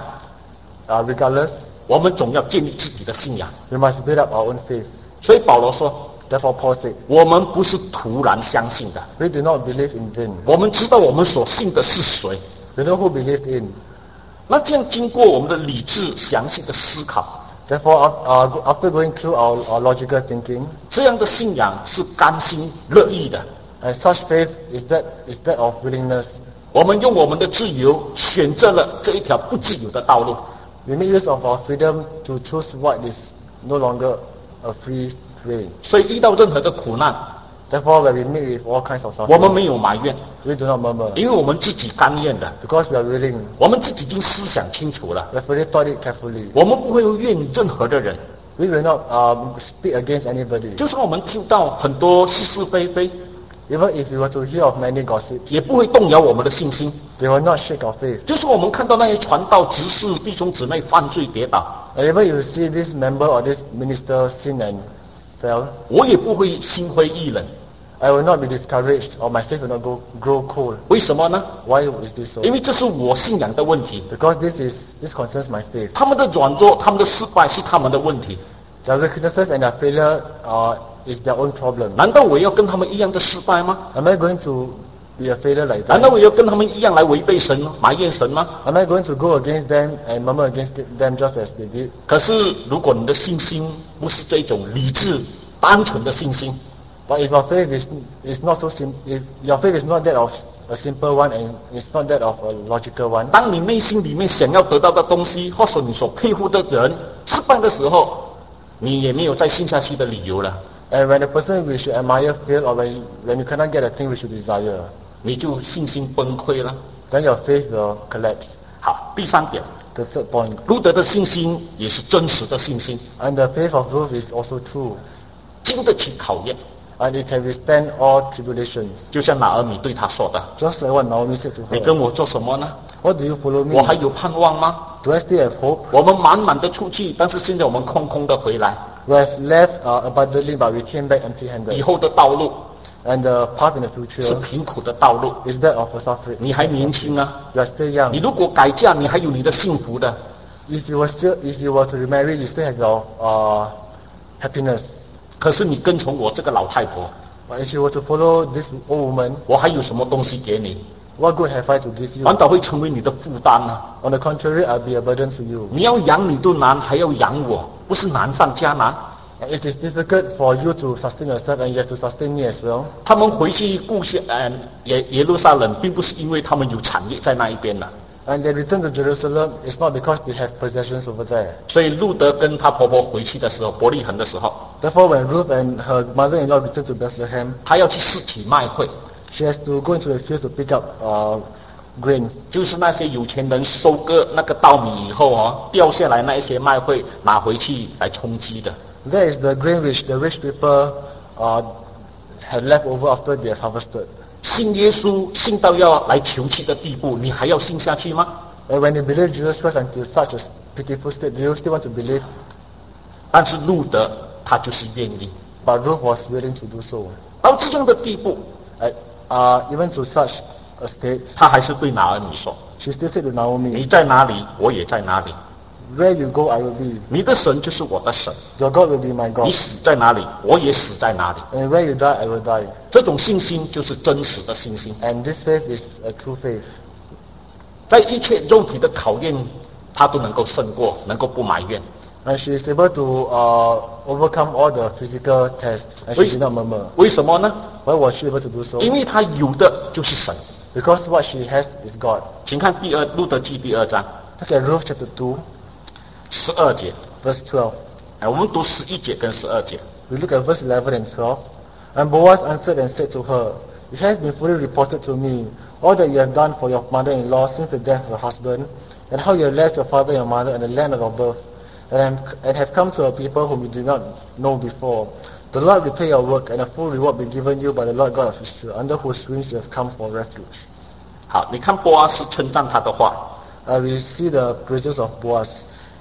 S2: Uh, regardless,
S1: 我们总要建立自己的信仰。
S2: we must build up our own faith.
S1: 所以保罗说，
S2: Therefore, Paul said,
S1: 我们不是突然相信的，
S2: we do not believe in vain.
S1: 我们知道我们所信的是谁。
S2: We know who believed in.
S1: 那这样经过我们的理智详细的思考，
S2: Therefore, uh, after going through our, our logical thinking,
S1: 这样的信仰是甘心乐意的。
S2: and such faith is that, is that of willingness.
S1: 我们用我们的自由选择了这一条不自由的道路。
S2: We make use of our freedom to choose what is no longer a free way.
S1: 所以遇到任何的苦难，
S2: Therefore, when we meet with all kinds of
S1: 我们
S2: suffering,
S1: 没有埋怨，
S2: we do not murmur,
S1: 因为我们自己甘愿的，
S2: because we are willing.
S1: 我们自己已经思想清楚了，
S2: We have already thought it carefully.
S1: 我们不会怨任何的人。
S2: We will not um, speak against anybody.
S1: 就算我们听到很多是是非非，
S2: Even if we were to hear of many gossip,
S1: 也不会动摇我们的信心。
S2: they will not shake our faith.
S1: 就是我们看到那些传道、执事、弟兄姊妹犯罪跌倒，
S2: And even if you see this member or this minister sin and fell,
S1: 我也不会心灰意冷。
S2: I will not be discouraged or my faith will not go, grow cold.
S1: 为什么呢？
S2: Why is this so?
S1: 因为这是我信仰的问题。
S2: Because this is this concerns my faith.
S1: 他们的软弱、他们的失败是他们的问题。
S2: Their weaknesses and their failure uh, is their own problem.
S1: 难道我要跟他们一样的失败吗？
S2: Am I going to be a failure like
S1: 难道
S2: that?
S1: 我要跟他们一样来违背神、埋怨神吗？
S2: Am I going to go against them and murmur against them just as they did?
S1: 可是如果你的信心不是这种理智、单纯的信心，
S2: But if your faith is, is not so sim- if your faith is not that of a simple one and it's not that of a logical one,
S1: 当你内心里面想要得到的东西，或者你所佩服的人失败的时候，你也没有再信下去的理由了，
S2: and when the person we should admire fail or when, when you cannot get the thing we should desire,
S1: 你就信心崩溃了。
S2: then your faith will collapse.
S1: 好，第三点，
S2: The third point.
S1: 路德的信心也是真实的信心，
S2: And the faith of Ruth is also true.
S1: 经得起考验。
S2: And it can withstand all tribulations.
S1: 就像拿俄米对他说的
S2: Just like what Naomi said to：“
S1: 你
S2: her.
S1: 跟我做什么呢？
S2: What do you follow me?
S1: 我还有盼望吗？
S2: Do I still have hope?
S1: 我们满满的出去，但是现在我们空空的回来。
S2: We have left uh, abundantly, but we came back
S1: 以
S2: empty-handed.
S1: 后的道路
S2: And the path in the
S1: 是
S2: future
S1: 贫苦的道路。
S2: is that of a suffering.
S1: 你还年轻啊，
S2: You are still young.
S1: 你如果改嫁，你还有你的幸福的。
S2: If you were still, if you were to remarry, you still have your uh, happiness.
S1: 可是你跟从我这个老太婆，
S2: But if you were to follow this old woman,
S1: 我还有什么东西给你？
S2: what good have I to give you?
S1: 反倒会成为你的负担呢、
S2: On the contrary, I'll be a burden to you.
S1: 你要养你都难，还要养我，不是难上加难。
S2: And it is difficult for you to sustain yourself, and you have to sustain me as well.
S1: 他们回去故乡，呃，耶耶路撒冷，并不是因为他们有产业在那一边的。
S2: And they return to Jerusalem, it's not because they have possessions over there.
S1: 所以路德跟他婆婆回去的时候，伯利恒的时候，
S2: Therefore, when Ruth and her mother-in-law returned to Bethlehem,
S1: 他要去市体卖会，
S2: she has to go into the fields to pick up uh, grains.
S1: 就是那些有钱人收割那个稻米以后哦，掉下来那一些麦会拿回去来充饥的。
S2: That is the grain which the rich people uh, had left over after they had harvested.
S1: 信耶稣信到要来求气的地步，你还要信下去吗？
S2: And when they believe Jesus Christ until such a pitiful state, do you still want to believe?
S1: 但是路德他就是愿意，
S2: But Ruth was willing to do so.
S1: 到这样的地步，
S2: At, uh, even to such a state,
S1: 他还是对拿俄米说
S2: she still said to：“ Naomi,
S1: 你在哪里，我也在哪里。
S2: where you go, I will be.
S1: 你的神就是我的神，
S2: Your God will be my
S1: 你
S2: God.
S1: 死在哪里，我也死在哪里。
S2: And where you die, I will die. ”
S1: 这种信心就是真实的信心，
S2: And this faith is a true faith.
S1: 在一切肉体的考验，他都能够胜过，能够不埋怨。
S2: And she is able to uh, overcome all the physical tests. And she
S1: Wait.
S2: did not murmur.
S1: 为什么呢？
S2: Why was she able to do so?
S1: 因为他有的就是神。
S2: Because what she has is God.
S1: 请看第二路德记第二章
S2: Look at Ruth chapter two,
S1: 十二节，
S2: verse twelve.
S1: 哎，我们读十一节跟十二节。
S2: We look at verse eleven and twelve. And Boaz answered and said to her, It has been fully reported to me, all that you have done for your mother-in-law since the death of her husband, and how you have left your father and your mother and the land of your birth, and, and have come to a people whom you did not know before. The Lord repay your work, and a full reward be given you by the Lord God of Israel, under whose wings you have come for refuge.
S1: 好，你看波阿斯称赞他的话，
S2: Uh, we see the praises of Boaz.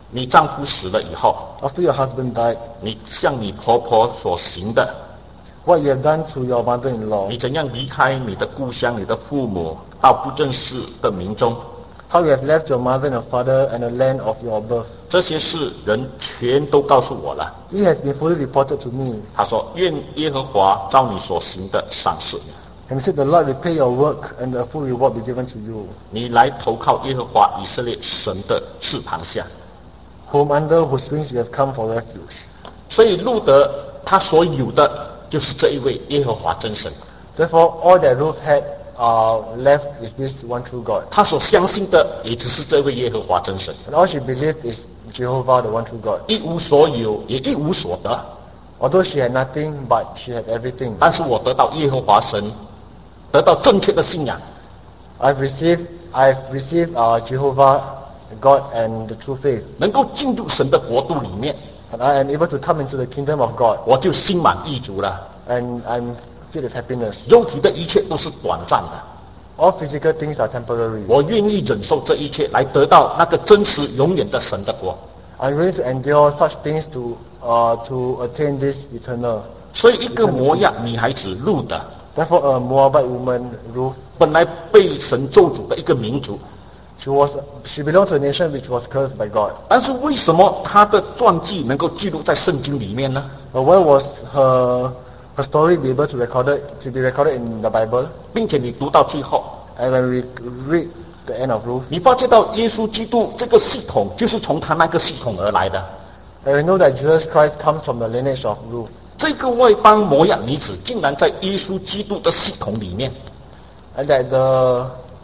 S1: 你丈夫死了以后，
S2: after your husband died,
S1: 你向你婆婆所行的，
S2: what you have done to your mother-in-law,
S1: 你怎样离开你的故乡、你的父母，到不认识的民中，
S2: how you have left your mother and your father and the land of your birth.
S1: 这些事人全都告诉我了。
S2: It has been fully reported to me.
S1: 他说：愿耶和华照你所行的赏赐你。
S2: And he said, the Lord repay your work and the full reward be given to you.
S1: 你来投靠耶和华以色列神的翅膀下。
S2: Whom under whose wings you have come for refuge.
S1: 所以路德他所有的就是这一位耶和华真神，
S2: Therefore, all that Ruth had uh, left is this one true God.
S1: 他所相信的也只是这位耶和华真神，
S2: And all she believed is Jehovah, the one true God.
S1: 一无所有也一无所得。
S2: Although she had nothing, but she had everything.
S1: 但是我得到耶和华神，得到正确的信仰，
S2: I've received, I've received uh, Jehovah, God, and the true faith.
S1: 能够进入神的国度里面，
S2: And I am able to come into the kingdom of God.
S1: 我就心满意足了。
S2: And I'm filled with happiness.
S1: 肉体的一切都是短暂的，
S2: All physical things are temporary.
S1: 我愿意忍受这一切，来得到那个真实永远的神的国。
S2: I'm willing to endure such things to, uh, to attain this eternal.
S1: 所以，一个摩亚女孩子路的，
S2: Therefore, a Moabite woman, Ruth,
S1: 本来被神咒诅的一个民族，
S2: she was, she belonged to a nation which was cursed by God.
S1: 但是为什么她的传记能够记录在圣经里面呢？
S2: But why was her, her story be able to, recorded, to be recorded in the Bible?
S1: 并且你读到最后，
S2: And when we read the end of Ruth,
S1: 你发觉到耶稣基督这个系统就是从他那个系统而来的。
S2: and we know that Jesus Christ comes from the lineage of Ruth.
S1: 这个外邦摩亚女子竟然在耶稣基督的系统里面，
S2: And that the,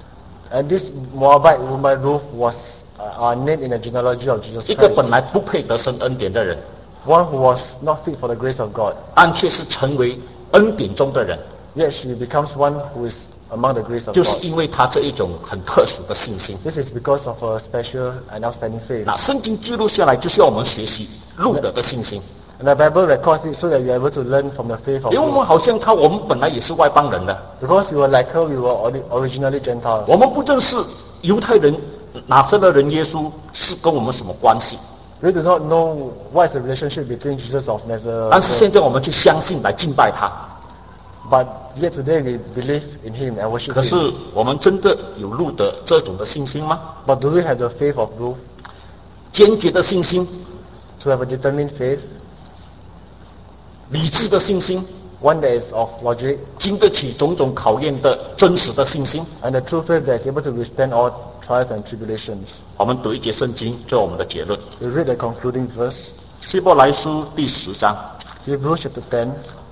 S2: and this Moabite woman Ruth was uh, named in the genealogy of Jesus
S1: 一个
S2: Christ.
S1: 本来不配得生恩典的人，
S2: One who was not fit for the grace of God.
S1: 但却是成为恩典中的人，
S2: Yet she becomes one who is among the grace of
S1: 就是
S2: God.
S1: 因为她这一种很特殊的信心。
S2: This is because of her special and outstanding faith.
S1: 那圣经记录下来，就是要我们学习路德的信心，
S2: And the Bible records it so that we are able to learn from the faith of
S1: 因为我
S2: Ruth.
S1: 们好像看我们本来也是外邦人的，
S2: Because we were like her, we were ori- originally Gentiles.
S1: 我们不认识犹太人拿撒勒人耶稣是跟我们什么关系，
S2: We do not know what is the relationship between Jesus of
S1: 但是
S2: Nazareth.
S1: 现在我们去相信来敬拜他。
S2: But yet today we believe in him and worship
S1: 可是
S2: him.
S1: 我们真的有路德这种的信心吗？
S2: But do we have the faith of Ruth?
S1: 坚决的信心，
S2: To have a determined faith?
S1: 理智的信心，
S2: One that is of logic
S1: 经得起种种考验的真实的信心。
S2: and a true faith that is able to withstand all trials and tribulations.
S1: 我们读一节圣经做我们的结论。
S2: We read the concluding verse.
S1: 希伯来书第十章，
S2: Hebrews chapter ten.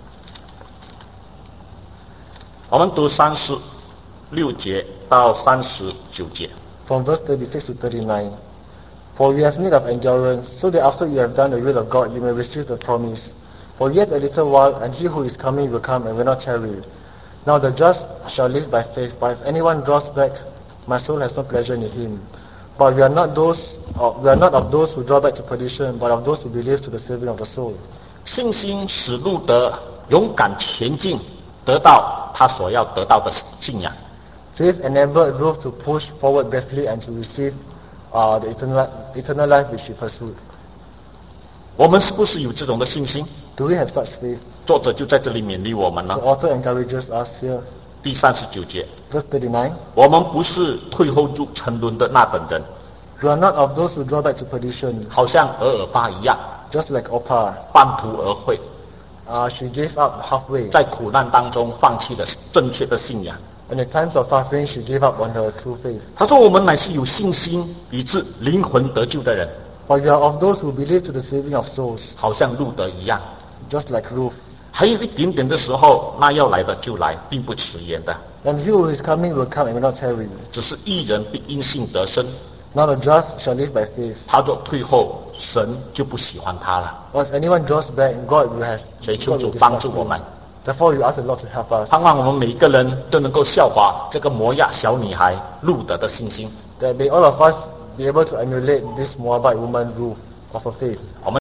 S1: 我们读三十六节到三十九节。
S2: From verse thirty-six to thirty-nine. For you have need of endurance, so that after you have done the will of God, you may receive the promise. For yet a little while, and he who is coming will come and will not tarry. Now the just shall live by faith, but if anyone draws back, my soul has no pleasure in him. But we are not those, uh, we are not of those who draw back to perdition, but of those who believe to the saving of the soul.
S1: 信心使路德勇敢前进，得到他所要得到的信仰。
S2: Faith enabled Ruth to push forward bravely and to receive uh, the eternal, eternal life which she pursued.
S1: 我们是不是有这种的信心？
S2: Do we have such faith?
S1: 作者就在这里勉励我们
S2: The
S1: 了。
S2: author encourages us here.
S1: 第三十九节，
S2: Verse thirty-nine.
S1: 我们不是退后入沉沦的那等人，
S2: We are not of those who draw back to perdition,
S1: 好像俄尔巴一样，
S2: just like Oprah.
S1: 半途而废，
S2: Uh, she gave up halfway.
S1: 在苦难当中放弃了正确的信仰。
S2: In the times of suffering, she gave up on her true faith.
S1: 他说：“我们乃是有信心以致灵魂得救的人，
S2: But we are of those who believe to the saving of souls,
S1: 好像路德一样。
S2: just like Ruth.
S1: 还有一点点的时候，那要来的就来，并不迟延的。
S2: And he who is coming will come and will not tarry.
S1: 只是义人必因信得生。
S2: Now the just shall live by faith.
S1: 他若退后，神就不喜欢他了。
S2: But if anyone draws back, God will have
S1: 所以求
S2: God
S1: 主
S2: will
S1: 帮
S2: dispatch
S1: 助我
S2: him.
S1: 们，
S2: Therefore, we ask the Lord to help us,
S1: 盼望我们每一个人都能够效法这个摩亚小女孩路德的信心。
S2: that may all of us be able to emulate this Moabite woman Ruth of her faith.
S1: 我们。